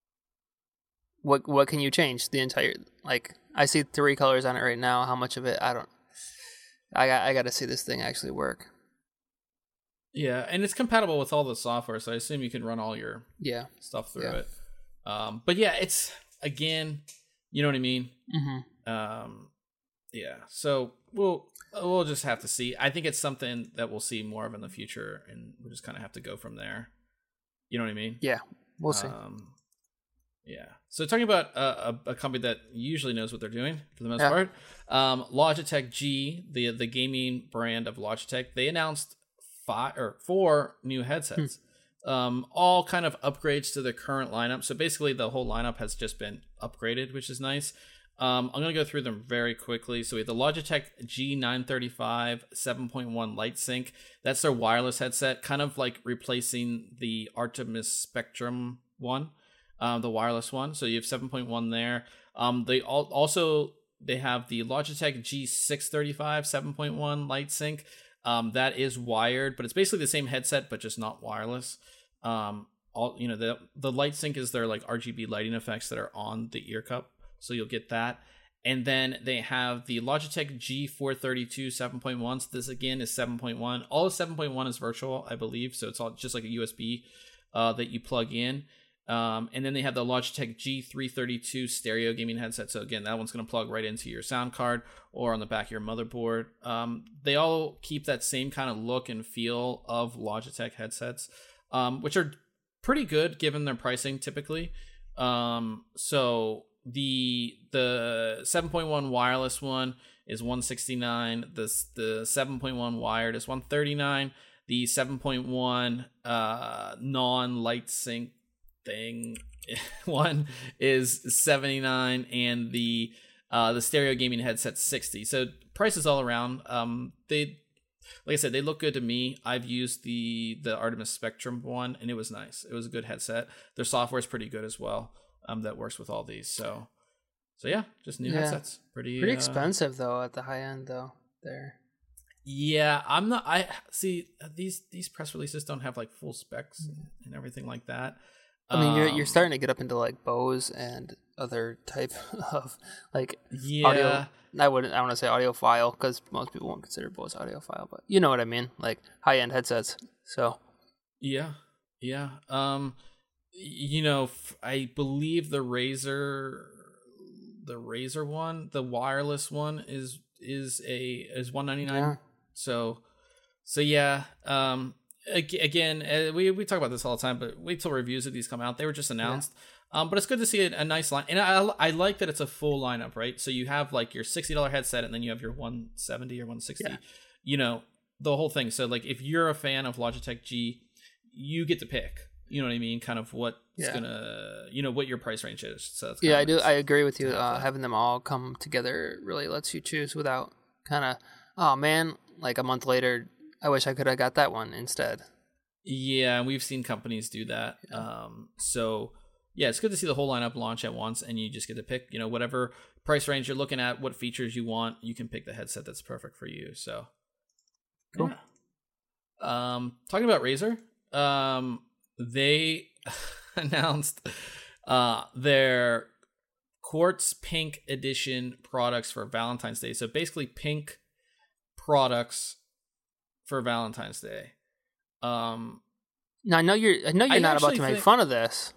What what can you change? The entire, like, I see three colors on it right now. How much of it? I don't. I got I got to see this thing actually work. Yeah, and it's compatible with all the software, so I assume you can run all your yeah stuff through yeah. it. Um, but yeah, it's again, you know what I mean. Mm-hmm. Um, yeah. So we'll we'll just have to see. I think it's something that we'll see more of in the future, and we'll just kind of have to go from there. You know what I mean? Yeah, we'll see. Um, Yeah. So talking about a, a, a company that usually knows what they're doing for the most yeah. part, um, Logitech G, the the gaming brand of Logitech, they announced five or four new headsets, hmm. um, all kind of upgrades to the current lineup. So basically, the whole lineup has just been upgraded, which is nice. Um, I'm gonna go through them very quickly. So we have the Logitech G nine thirty-five seven point one LightSync. That's their wireless headset, kind of like replacing the Artemis Spectrum one. Um, the wireless one, so you have seven point one there. Um, they all, also they have the Logitech G six thirty-five seven point one LightSync. Um, that is wired, but it's basically the same headset, but just not wireless. Um, all you know, the the LightSync is their like R G B lighting effects that are on the ear cup, so you'll get that. And then they have the Logitech G four thirty-two seven point one. So this again is seven point one. All of seven point one is virtual, I believe. So it's all just like a U S B uh, that you plug in. Um, and then they have the Logitech G three thirty-two stereo gaming headset. So again, that one's going to plug right into your sound card or on the back of your motherboard. Um, they all keep that same kind of look and feel of Logitech headsets, um, which are pretty good given their pricing typically. Um, so the the seven point one wireless one is one sixty-nine. The the seven point one wired is one thirty-nine. The seven point one uh, non-LightSync thing one is seventy-nine, and the uh the stereo gaming headset sixty. So prices all around. Um they like I said, they look good to me. I've used the the Artemis Spectrum one and it was nice. It was a good headset. Their software is pretty good as well. Um that works with all these. So so yeah, just new yeah. headsets. Pretty pretty uh, expensive though at the high end though. There. Yeah, I'm not I see these these press releases don't have like full specs and everything like that. I mean, you're you're starting to get up into like Bose and other type of like yeah. audio. I wouldn't. I want to say audiophile because most people won't consider Bose audiophile, but you know what I mean, like high end headsets. So yeah, yeah. Um, you know, I believe the Razer, the Razer one, the wireless one is is a is one ninety-nine. Yeah. So so yeah. Um. again, uh, we we talk about this all the time, but wait till reviews of these come out. They were just announced. Yeah. Um, but it's good to see a, a nice line, and I I like that it's a full lineup, right? So you have like your sixty dollars headset, and then you have your one seventy or one sixty. Yeah. You know, the whole thing. So like, if you're a fan of Logitech G, you get to pick. You know what I mean? Kind of what's yeah. gonna, you know, what your price range is. So that's yeah, I do. I agree with you. Uh, having them all come together really lets you choose without kind of, oh man, like a month later, I wish I could have got that one instead. Yeah, we've seen companies do that. Yeah. Um, so yeah, it's good to see the whole lineup launch at once, and you just get to pick, you know, whatever price range you're looking at, what features you want. You can pick the headset that's perfect for you. So cool. Yeah. Um, talking about Razer, um. They announced uh, their Quartz Pink Edition products for Valentine's Day. So basically, pink products for Valentine's Day. Um, now I know you're. I know you're I not about to make think, fun of this.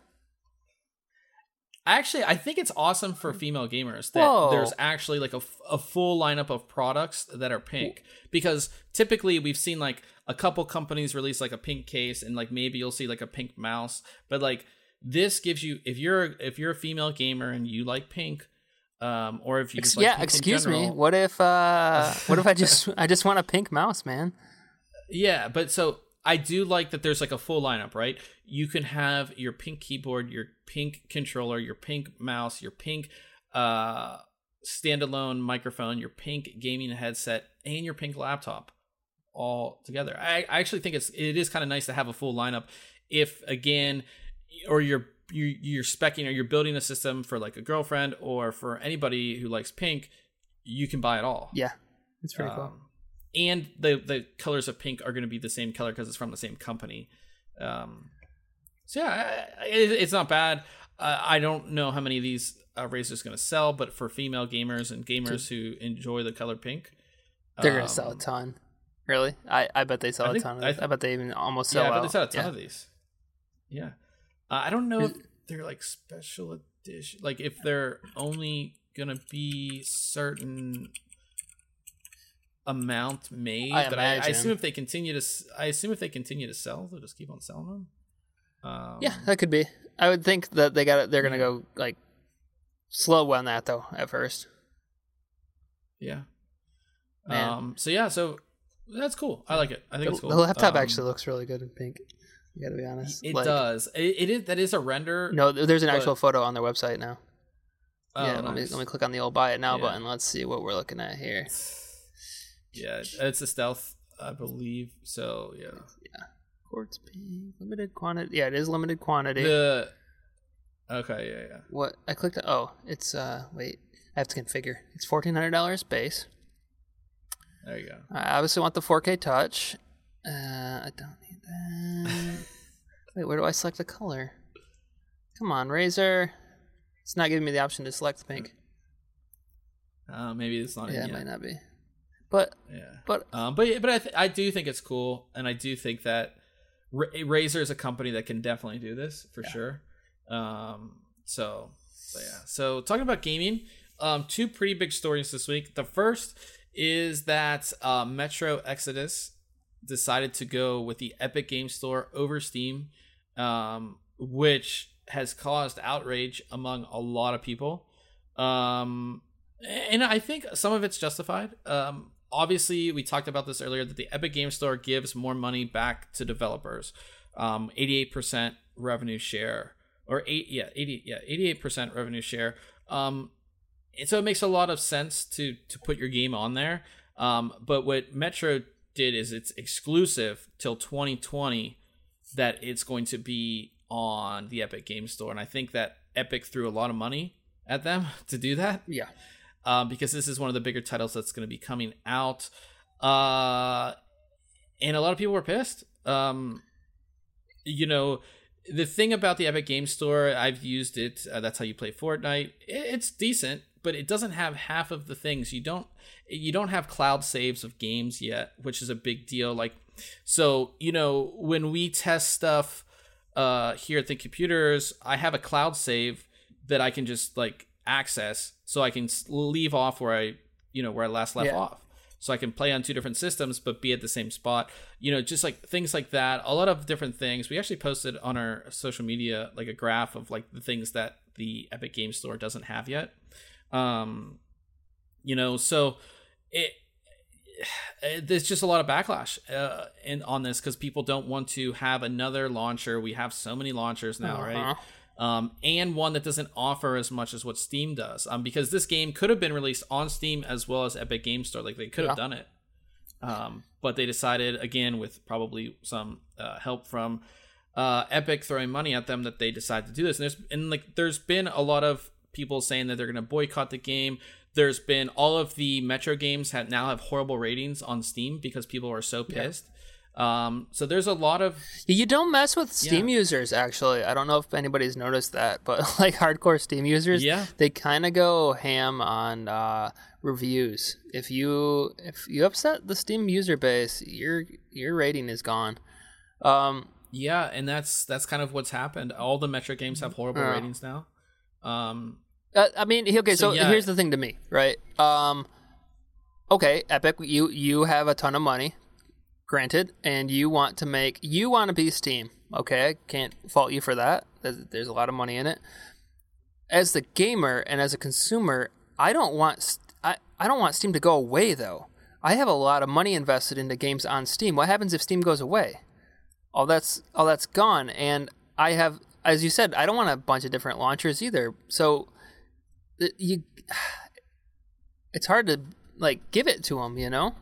Actually, I think it's awesome for female gamers that Whoa. There's actually like a, a full lineup of products that are pink, because typically we've seen like a couple companies release like a pink case, and like maybe you'll see like a pink mouse, but like this gives you, if you're if you're a female gamer and you like pink, um, or if you just like yeah, pink excuse in general, me, what if uh, what if I just I just want a pink mouse, man? Yeah, but so I do like that there's like a full lineup, right? You can have your pink keyboard, your pink controller, your pink mouse, your pink uh, standalone microphone, your pink gaming headset, and your pink laptop all together. I, I actually think it's it is kind of nice to have a full lineup. If again, or you're you're, you're speccing or you're building a system for like a girlfriend or for anybody who likes pink, you can buy it all. Yeah, it's pretty um, cool. And the the colors of pink are going to be the same color because it's from the same company. Um, so yeah, it, it's not bad. Uh, I don't know how many of these uh, Razer's going to sell, but for female gamers and gamers who enjoy the color pink, they're um, going to sell a ton. Really? I, I bet they sell I a think, ton of these. I, th- I bet they even almost sell yeah, out. Yeah, I bet they sell a ton yeah. of these. Yeah. Uh, I don't know if they're like special edition, like if they're only going to be certain amount made, I but I, I assume if they continue to, I assume if they continue to sell, they'll just keep on selling them. Um, yeah, that could be. I would think that they got they're gonna yeah. go like slow on that though at first. Yeah. Man. Um. So yeah. So that's cool. I like it. I think the, it's cool. The laptop um, actually looks really good in pink. You gotta be honest. It like, does. It, it is. That is a render. No, there's an but, actual photo on their website now. Oh, yeah. nice. Let me let me click on the old buy it now yeah. button. Let's see what we're looking at here. Yeah, it's a stealth, I believe. So yeah. Yeah. Quartz pink, limited quantity. Yeah, it is limited quantity. The okay, yeah, yeah. What I clicked? Oh, it's uh. Wait, I have to configure. It's fourteen hundred dollars base. There you go. I obviously want the four K touch. Uh, I don't need that. Wait, where do I select the color? Come on, Razer. It's not giving me the option to select the pink. Uh, maybe it's not. Yeah, in it yet. might not be. But yeah, but um, but but I th- I do think it's cool, and I do think that R- Razer is a company that can definitely do this for yeah. sure. Um, so, so yeah. So talking about gaming, um, two pretty big stories this week. The first is that uh, Metro Exodus decided to go with the Epic Game Store over Steam, um, which has caused outrage among a lot of people. Um, and I think some of it's justified. Um, obviously, we talked about this earlier, that the Epic Game Store gives more money back to developers. Um, eighty-eight percent revenue share, or eight, yeah, eighty, yeah, eighty-eight percent revenue share. Um, and so it makes a lot of sense to to put your game on there. Um, but what Metro did is it's exclusive till twenty twenty that it's going to be on the Epic Game Store, and I think that Epic threw a lot of money at them to do that. Yeah. Um, because this is one of the bigger titles that's going to be coming out. Uh, and a lot of people were pissed. Um, you know, the thing about the Epic Game Store, I've used it. Uh, that's how you play Fortnite. It's decent, but it doesn't have half of the things. You don't, you don't have cloud saves of games yet, which is a big deal. Like, so, you know, when we test stuff uh, here at the computers, I have a cloud save that I can just like access, so I can leave off where I, you know, where I last left yeah. off. so I can play on two different systems but be at the same spot. You know, just like things like that. A lot of different things. We actually posted on our social media like a graph of like the things that the Epic Game Store doesn't have yet. Um, you know, so it. There's just a lot of backlash uh, in on this because people don't want to have another launcher. We have so many launchers now, uh-huh. right? Um, and one that doesn't offer as much as what Steam does. Um, because this game could have been released on Steam as well as Epic Game Store. Like they could have yeah. done it, um, but they decided, again, with probably some uh, help from uh, Epic throwing money at them, that they decided to do this. And there's and like there's been a lot of people saying that they're going to boycott the game. There's been all of the Metro games have now have horrible ratings on Steam because people are so pissed. Yeah. Um, so there's a lot of you don't mess with Steam yeah. users. Actually, I don't know if anybody's noticed that, but like hardcore Steam users, yeah. they kind of go ham on uh, reviews. If you if you upset the Steam user base, your your rating is gone. Um, yeah, and that's that's kind of what's happened. All the Metro games have horrible uh, ratings now. Um. Uh, I mean, okay, so, so yeah. here's the thing to me, right? Um, okay, Epic, you you have a ton of money, granted, and you want to make, you want to be Steam, okay? I can't fault you for that. There's, there's a lot of money in it. As the gamer and as a consumer, I don't want I, I don't want Steam to go away, though. I have a lot of money invested into games on Steam. What happens if Steam goes away? All that's all that's gone, and I have, as you said, I don't want a bunch of different launchers either, so... You, it's hard to like give it to them, you know.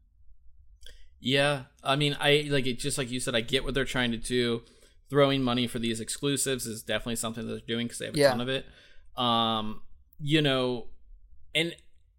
Yeah, I mean, I like it. Just like you said, I get what they're trying to do. Throwing money for these exclusives is definitely something that they're doing because they have a yeah. ton of it. Um, you know, and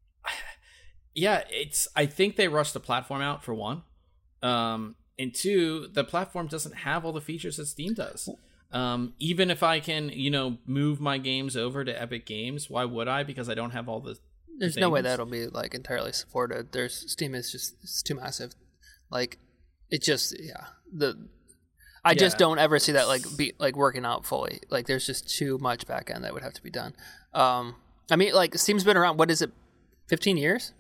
yeah, it's. I think they rushed the platform out for one, um, and two, the platform doesn't have all the features that Steam does. Um, even if I can, you know, move my games over to Epic Games, why would I? Because I don't have all the There's things. no way that'll be like entirely supported. There's Steam is just it's too massive. Like it just yeah. The I yeah. just don't ever see that like be like working out fully. Like there's just too much back end that would have to be done. Um I mean like Steam's been around, what is it, fifteen years?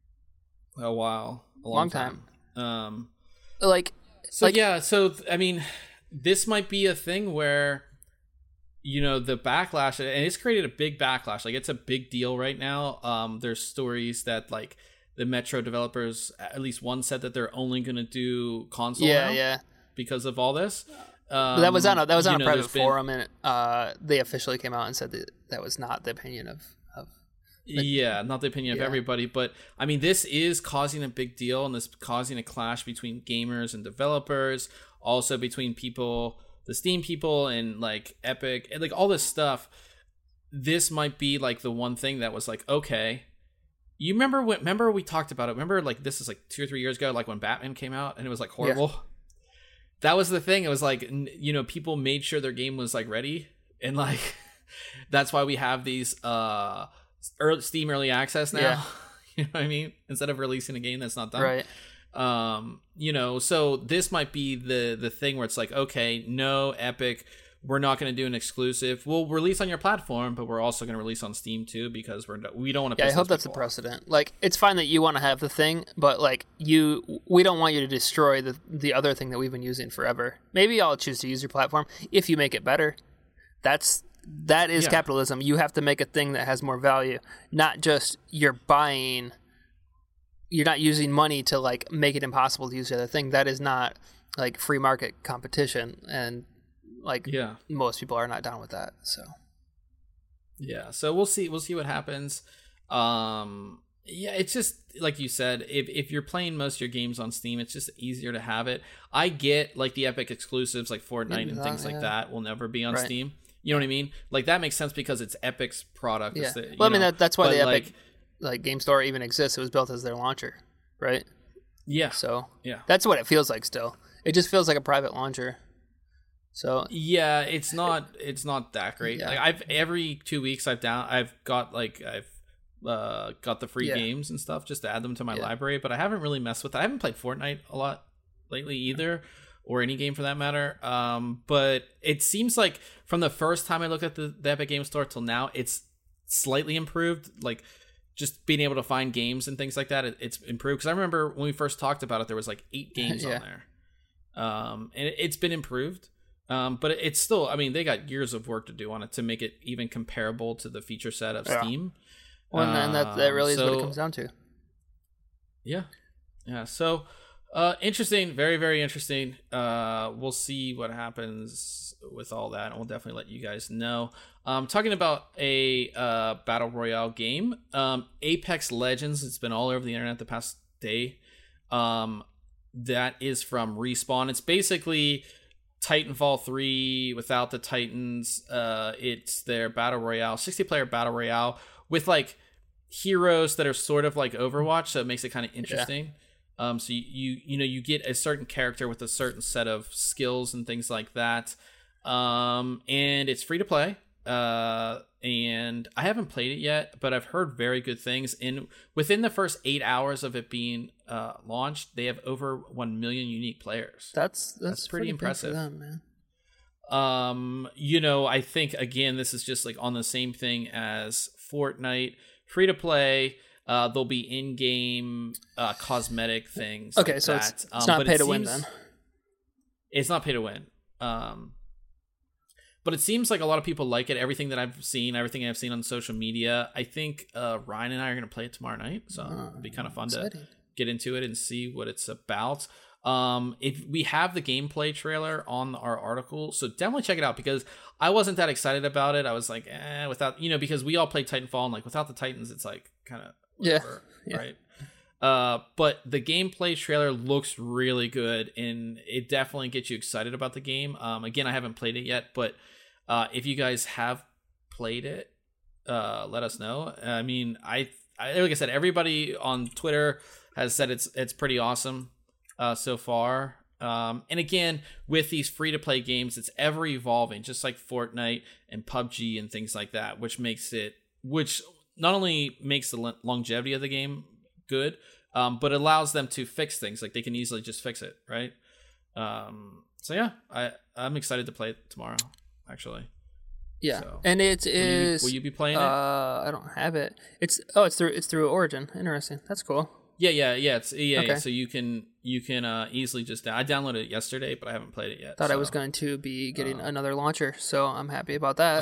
A while. A long, long time. time. Um like So like, yeah, so I mean this might be a thing where, you know, the backlash, and it's created a big backlash. Like, it's a big deal right now. Um, there's stories that, like, the Metro developers, at least one said that they're only going to do console yeah, now yeah. because of all this. Um, but that was on a, that was on a know, private been, forum, and uh, they officially came out and said that that was not the opinion of... of the, yeah, not the opinion yeah. of everybody. But, I mean, this is causing a big deal, and this causing a clash between gamers and developers. Also between people, the Steam people and like Epic and like all this stuff. This might be like the one thing that was like, okay, you remember when, remember we talked about it. Remember like this is like two or three years ago, like when Batman came out and it was like horrible. Yeah. That was the thing. It was like, you know, people made sure their game was like ready. And like, that's why we have these uh, early, Steam early access now. Yeah. You know what I mean? Instead of releasing a game that's not done. Right. Um, you know, so this might be the the thing where it's like, okay, no, Epic, we're not going to do an exclusive. We'll release on your platform, but we're also going to release on Steam too because we're we don't want to. Yeah, I hope that's a precedent. Like, it's fine that you want to have the thing, but like you, we don't want you to destroy the the other thing that we've been using forever. Maybe I'll choose to use your platform if you make it better. That's that is yeah. capitalism. You have to make a thing that has more value, not just you're buying. You're not using money to like make it impossible to use the other thing. That is not like free market competition, and like yeah. most people are not down with that. So yeah, so we'll see. We'll see what happens. Um, yeah, it's just like you said. If if you're playing most of your games on Steam, it's just easier to have it. I get like the Epic exclusives, like Fortnite and things yeah. like that, will never be on right. Steam. You know what I mean? Like that makes sense because it's Epic's product. Yeah. The, well, I mean that, that's why but the Epic. Like, like Game Store even exists. It was built as their launcher, right? Yeah. So yeah, that's what it feels like. Still, it just feels like a private launcher. So yeah, it's not it's not that great. Yeah. Like I've every two weeks I've down I've got like I've uh, got the free yeah. games and stuff just to add them to my yeah. library, but I haven't really messed with it. I haven't played Fortnite a lot lately either, or any game for that matter. Um, but it seems like from the first time I looked at the, the Epic Game Store till now, it's slightly improved. Like just being able to find games and things like that, it, it's improved. Because I remember when we first talked about it, there was like eight games yeah. on there, um, and it, it's been improved. Um, but it's still, I mean, they got years of work to do on it to make it even comparable to the feature set of yeah. Steam. Well, um, and that that really so, is what it comes down to. Yeah, yeah. So uh, interesting, very very interesting. Uh, we'll see what happens with all that, and we'll definitely let you guys know. Um, talking about a uh, battle royale game, um, Apex Legends. It's been all over the internet the past day. Um, that is from Respawn. It's basically Titanfall three without the Titans. Uh, it's their battle royale, sixty player battle royale with like heroes that are sort of like Overwatch, so it makes it kind of interesting. Yeah. Um, so you, you you know you get a certain character with a certain set of skills and things like that. Um, and it's free to play. Uh, and I haven't played it yet, but I've heard very good things. In within the first eight hours of it being uh, launched, they have over one million unique players. That's that's, that's pretty, pretty impressive, them, man. Um, you know, I think again, this is just like on the same thing as Fortnite, free to play. Uh, there'll be in-game uh, cosmetic things. Okay, like so that. it's, it's um, not pay it to seems, win then. It's not pay to win. Um. But it seems like a lot of people like it. Everything that I've seen, everything I've seen on social media. I think uh, Ryan and I are going to play it tomorrow night. So oh, it'll be kind of fun exciting. to get into it and see what it's about. Um, if we have the gameplay trailer on our article, so definitely check it out, because I wasn't that excited about it. I was like, eh, without, you know, because we all played Titanfall, and like without the Titans, it's like kind of whatever, yeah, yeah. right? Uh, but the gameplay trailer looks really good, and it definitely gets you excited about the game. Um, again, I haven't played it yet, but Uh, if you guys have played it, uh, let us know. I mean, I, I like I said, everybody on Twitter has said it's it's pretty awesome uh, so far. Um, and again, with these free to play games, it's ever evolving, just like Fortnite and P U B G and things like that, which makes it, which not only makes the longevity of the game good, um, but allows them to fix things. Like they can easily just fix it, right? Um, so yeah, I I'm excited to play it tomorrow. Actually, yeah, so, and it is. Will you, will you be playing it? Uh, I don't have it. It's oh, it's through it's through Origin. Interesting. That's cool. Yeah, yeah, yeah. It's yeah, okay. yeah. So you can you can uh, easily just. I downloaded it yesterday, but I haven't played it yet. Thought so. I was going to be getting uh, another launcher, so I'm happy about that.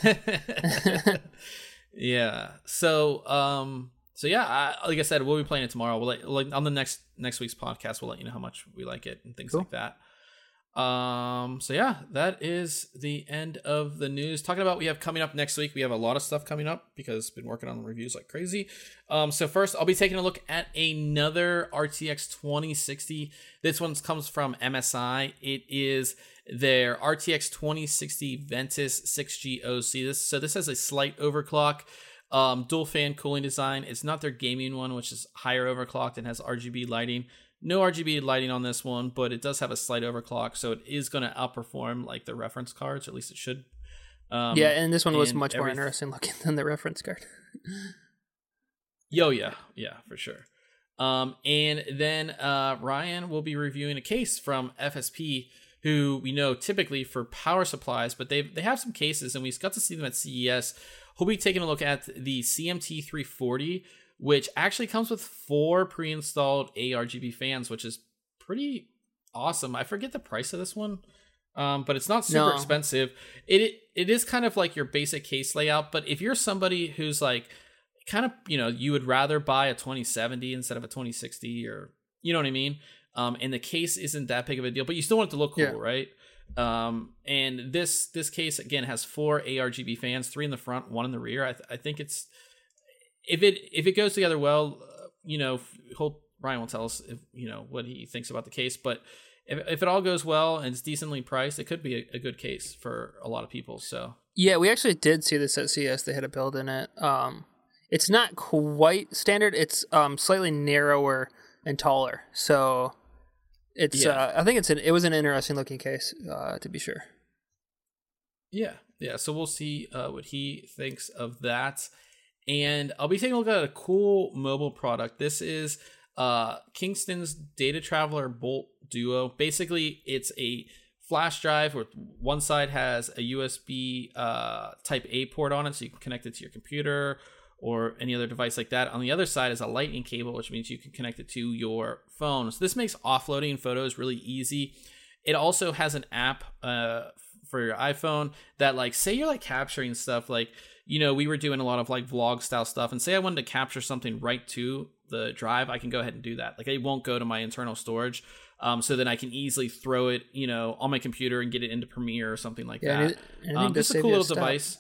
yeah. So um. So yeah, I, like I said, we'll be playing it tomorrow. We'll let, like on the next next week's podcast, we'll let you know how much we like it and things cool. like that. Um, so yeah, that is the end of the news. Talking about what we have coming up next week. We have a lot of stuff coming up because I've been working on the reviews like crazy. Um, so first I'll be taking a look at another R T X twenty sixty. This one comes from M S I. It is their R T X twenty sixty Ventus six G O C. This, so this has a slight overclock, um, dual fan cooling design. It's not their gaming one, which is higher overclocked and has R G B lighting. No R G B lighting on this one, but it does have a slight overclock, so it is going to outperform like the reference cards, or at least it should. Um, yeah, and this one was much more interesting looking than the reference card. Yo, yeah, yeah, for sure. Um, and then uh, Ryan will be reviewing a case from F S P, who we know typically for power supplies, but they they have some cases, and we got to see them at C E S. He'll be taking a look at the C M T three forty, which actually comes with four pre-installed A R G B fans, which is pretty awesome. I forget the price of this one, um, but it's not super no. expensive. It, it it is kind of like your basic case layout, but if you're somebody who's like, kind of, you know, you would rather buy a twenty seventy instead of a twenty sixty, or, you know what I mean? Um, and the case isn't that big of a deal, but you still want it to look cool, yeah. right? Um, and this this case, again, has four A R G B fans, three in the front, one in the rear. I, th- I think it's... If it if it goes together well, uh, you know, he'll, Ryan will tell us if, you know, what he thinks about the case. But if if it all goes well and it's decently priced, it could be a, a good case for a lot of people. So yeah, we actually did see this at C E S. They had a build in it. Um, it's not quite standard. It's um slightly narrower and taller. So it's yeah. uh, I think it's an it was an interesting looking case, uh, to be sure. Yeah, yeah. So we'll see uh, what he thinks of that. And I'll be taking a look at a cool mobile product. This is uh, Kingston's Data Traveler Bolt Duo. Basically, it's a flash drive where one side has a U S B uh, Type A port on it, so you can connect it to your computer or any other device like that. On the other side is a lightning cable, which means you can connect it to your phone. So this makes offloading photos really easy. It also has an app uh, for your iPhone that, like, say you're like capturing stuff, like, you know, we were doing a lot of like vlog style stuff, and say I wanted to capture something right to the drive, I can go ahead and do that. Like, it won't go to my internal storage. Um, so then I can easily throw it, you know, on my computer and get it into Premiere or something like yeah, that. It, it um, it's a cool little device.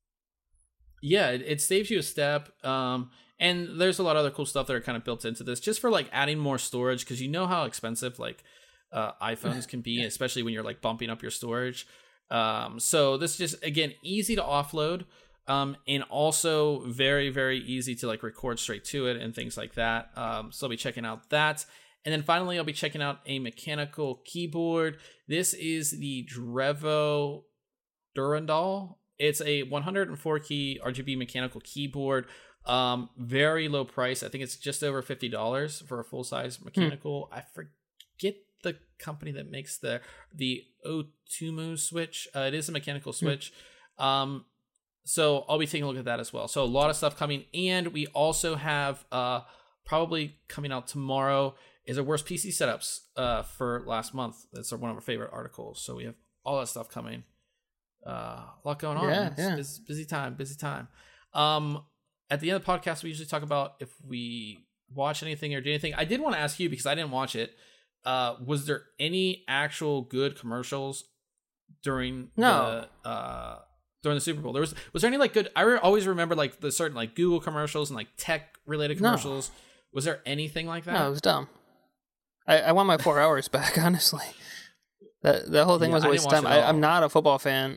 Yeah, it, it saves you a step. Um, and there's a lot of other cool stuff that are kind of built into this, just for like adding more storage, because you know how expensive like uh, iPhones can be, especially when you're like bumping up your storage. Um, so this is just, again, easy to offload, um, and also very, very easy to like record straight to it and things like that. Um, so I'll be checking out that. And then finally, I'll be checking out a mechanical keyboard. This is the Drevo Durandal. It's a one hundred four key R G B mechanical keyboard. Um, very low price. I think it's just over fifty dollars for a full-size mechanical. Hmm. I forget the company that makes the the Otumu switch. Uh, it is a mechanical switch. Hmm. Um, so I'll be taking a look at that as well. So a lot of stuff coming. And we also have uh, probably coming out tomorrow is our worst P C setups uh, for last month. That's one of our favorite articles. So we have all that stuff coming. Uh, a lot going on. Yeah, it's yeah. Busy, busy time, busy time. Um, at the end of the podcast, we usually talk about if we watch anything or do anything. I did want to ask you, because I didn't watch it. Uh, was there any actual good commercials during no. the uh, during the Super Bowl? There was was there any like good? I re- always remember like the certain like Google commercials and like tech related commercials. No. Was there anything like that? No, it was dumb. I, I want my four hours back, honestly. That the whole thing yeah, was a waste of time. I, I'm not a football fan,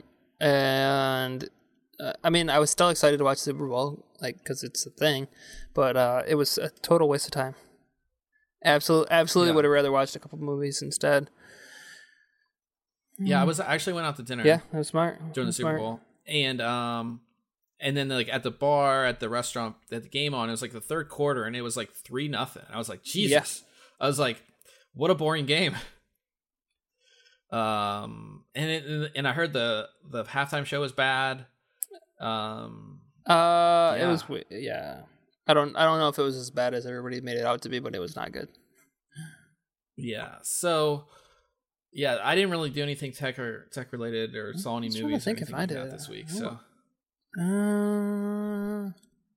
and uh, I mean, I was still excited to watch the Super Bowl, like, because it's a thing, but uh, it was a total waste of time. Absolutely, absolutely yeah. would have rather watched a couple movies instead. Yeah, I was I actually went out to dinner. Yeah, that was smart during the Super smart. Bowl, and um, and then like at the bar, at the restaurant, at the game on, it was like the third quarter, and it was like three nothing. I was like, Jesus. Yes. I was like, what a boring game. Um, and it, and I heard the the halftime show was bad. Um, uh, yeah. it was yeah. I don't I don't know if it was as bad as everybody made it out to be, but it was not good. Yeah. So, yeah, I didn't really do anything tech or tech related or saw any movies. I think if I did this week. So, uh,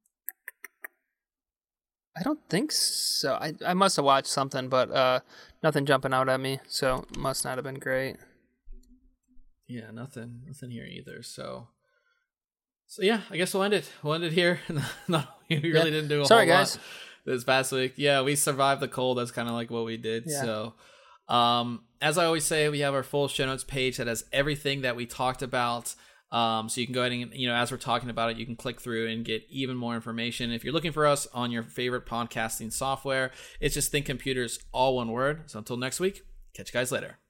I don't think so. I I must have watched something, but uh, nothing jumping out at me. So must not have been great. Yeah, nothing, nothing here either. So, so yeah, I guess we'll end it. We'll end it here. No, we really yeah. didn't do a Sorry, whole guys. lot this past week. Yeah, we survived the cold. That's kind of like what we did. Yeah. So, um, as I always say, we have our full show notes page that has everything that we talked about. Um, so you can go ahead and, you know, as we're talking about it, you can click through and get even more information. If you're looking for us on your favorite podcasting software, it's just Think Computers, all one word. So until next week, catch you guys later.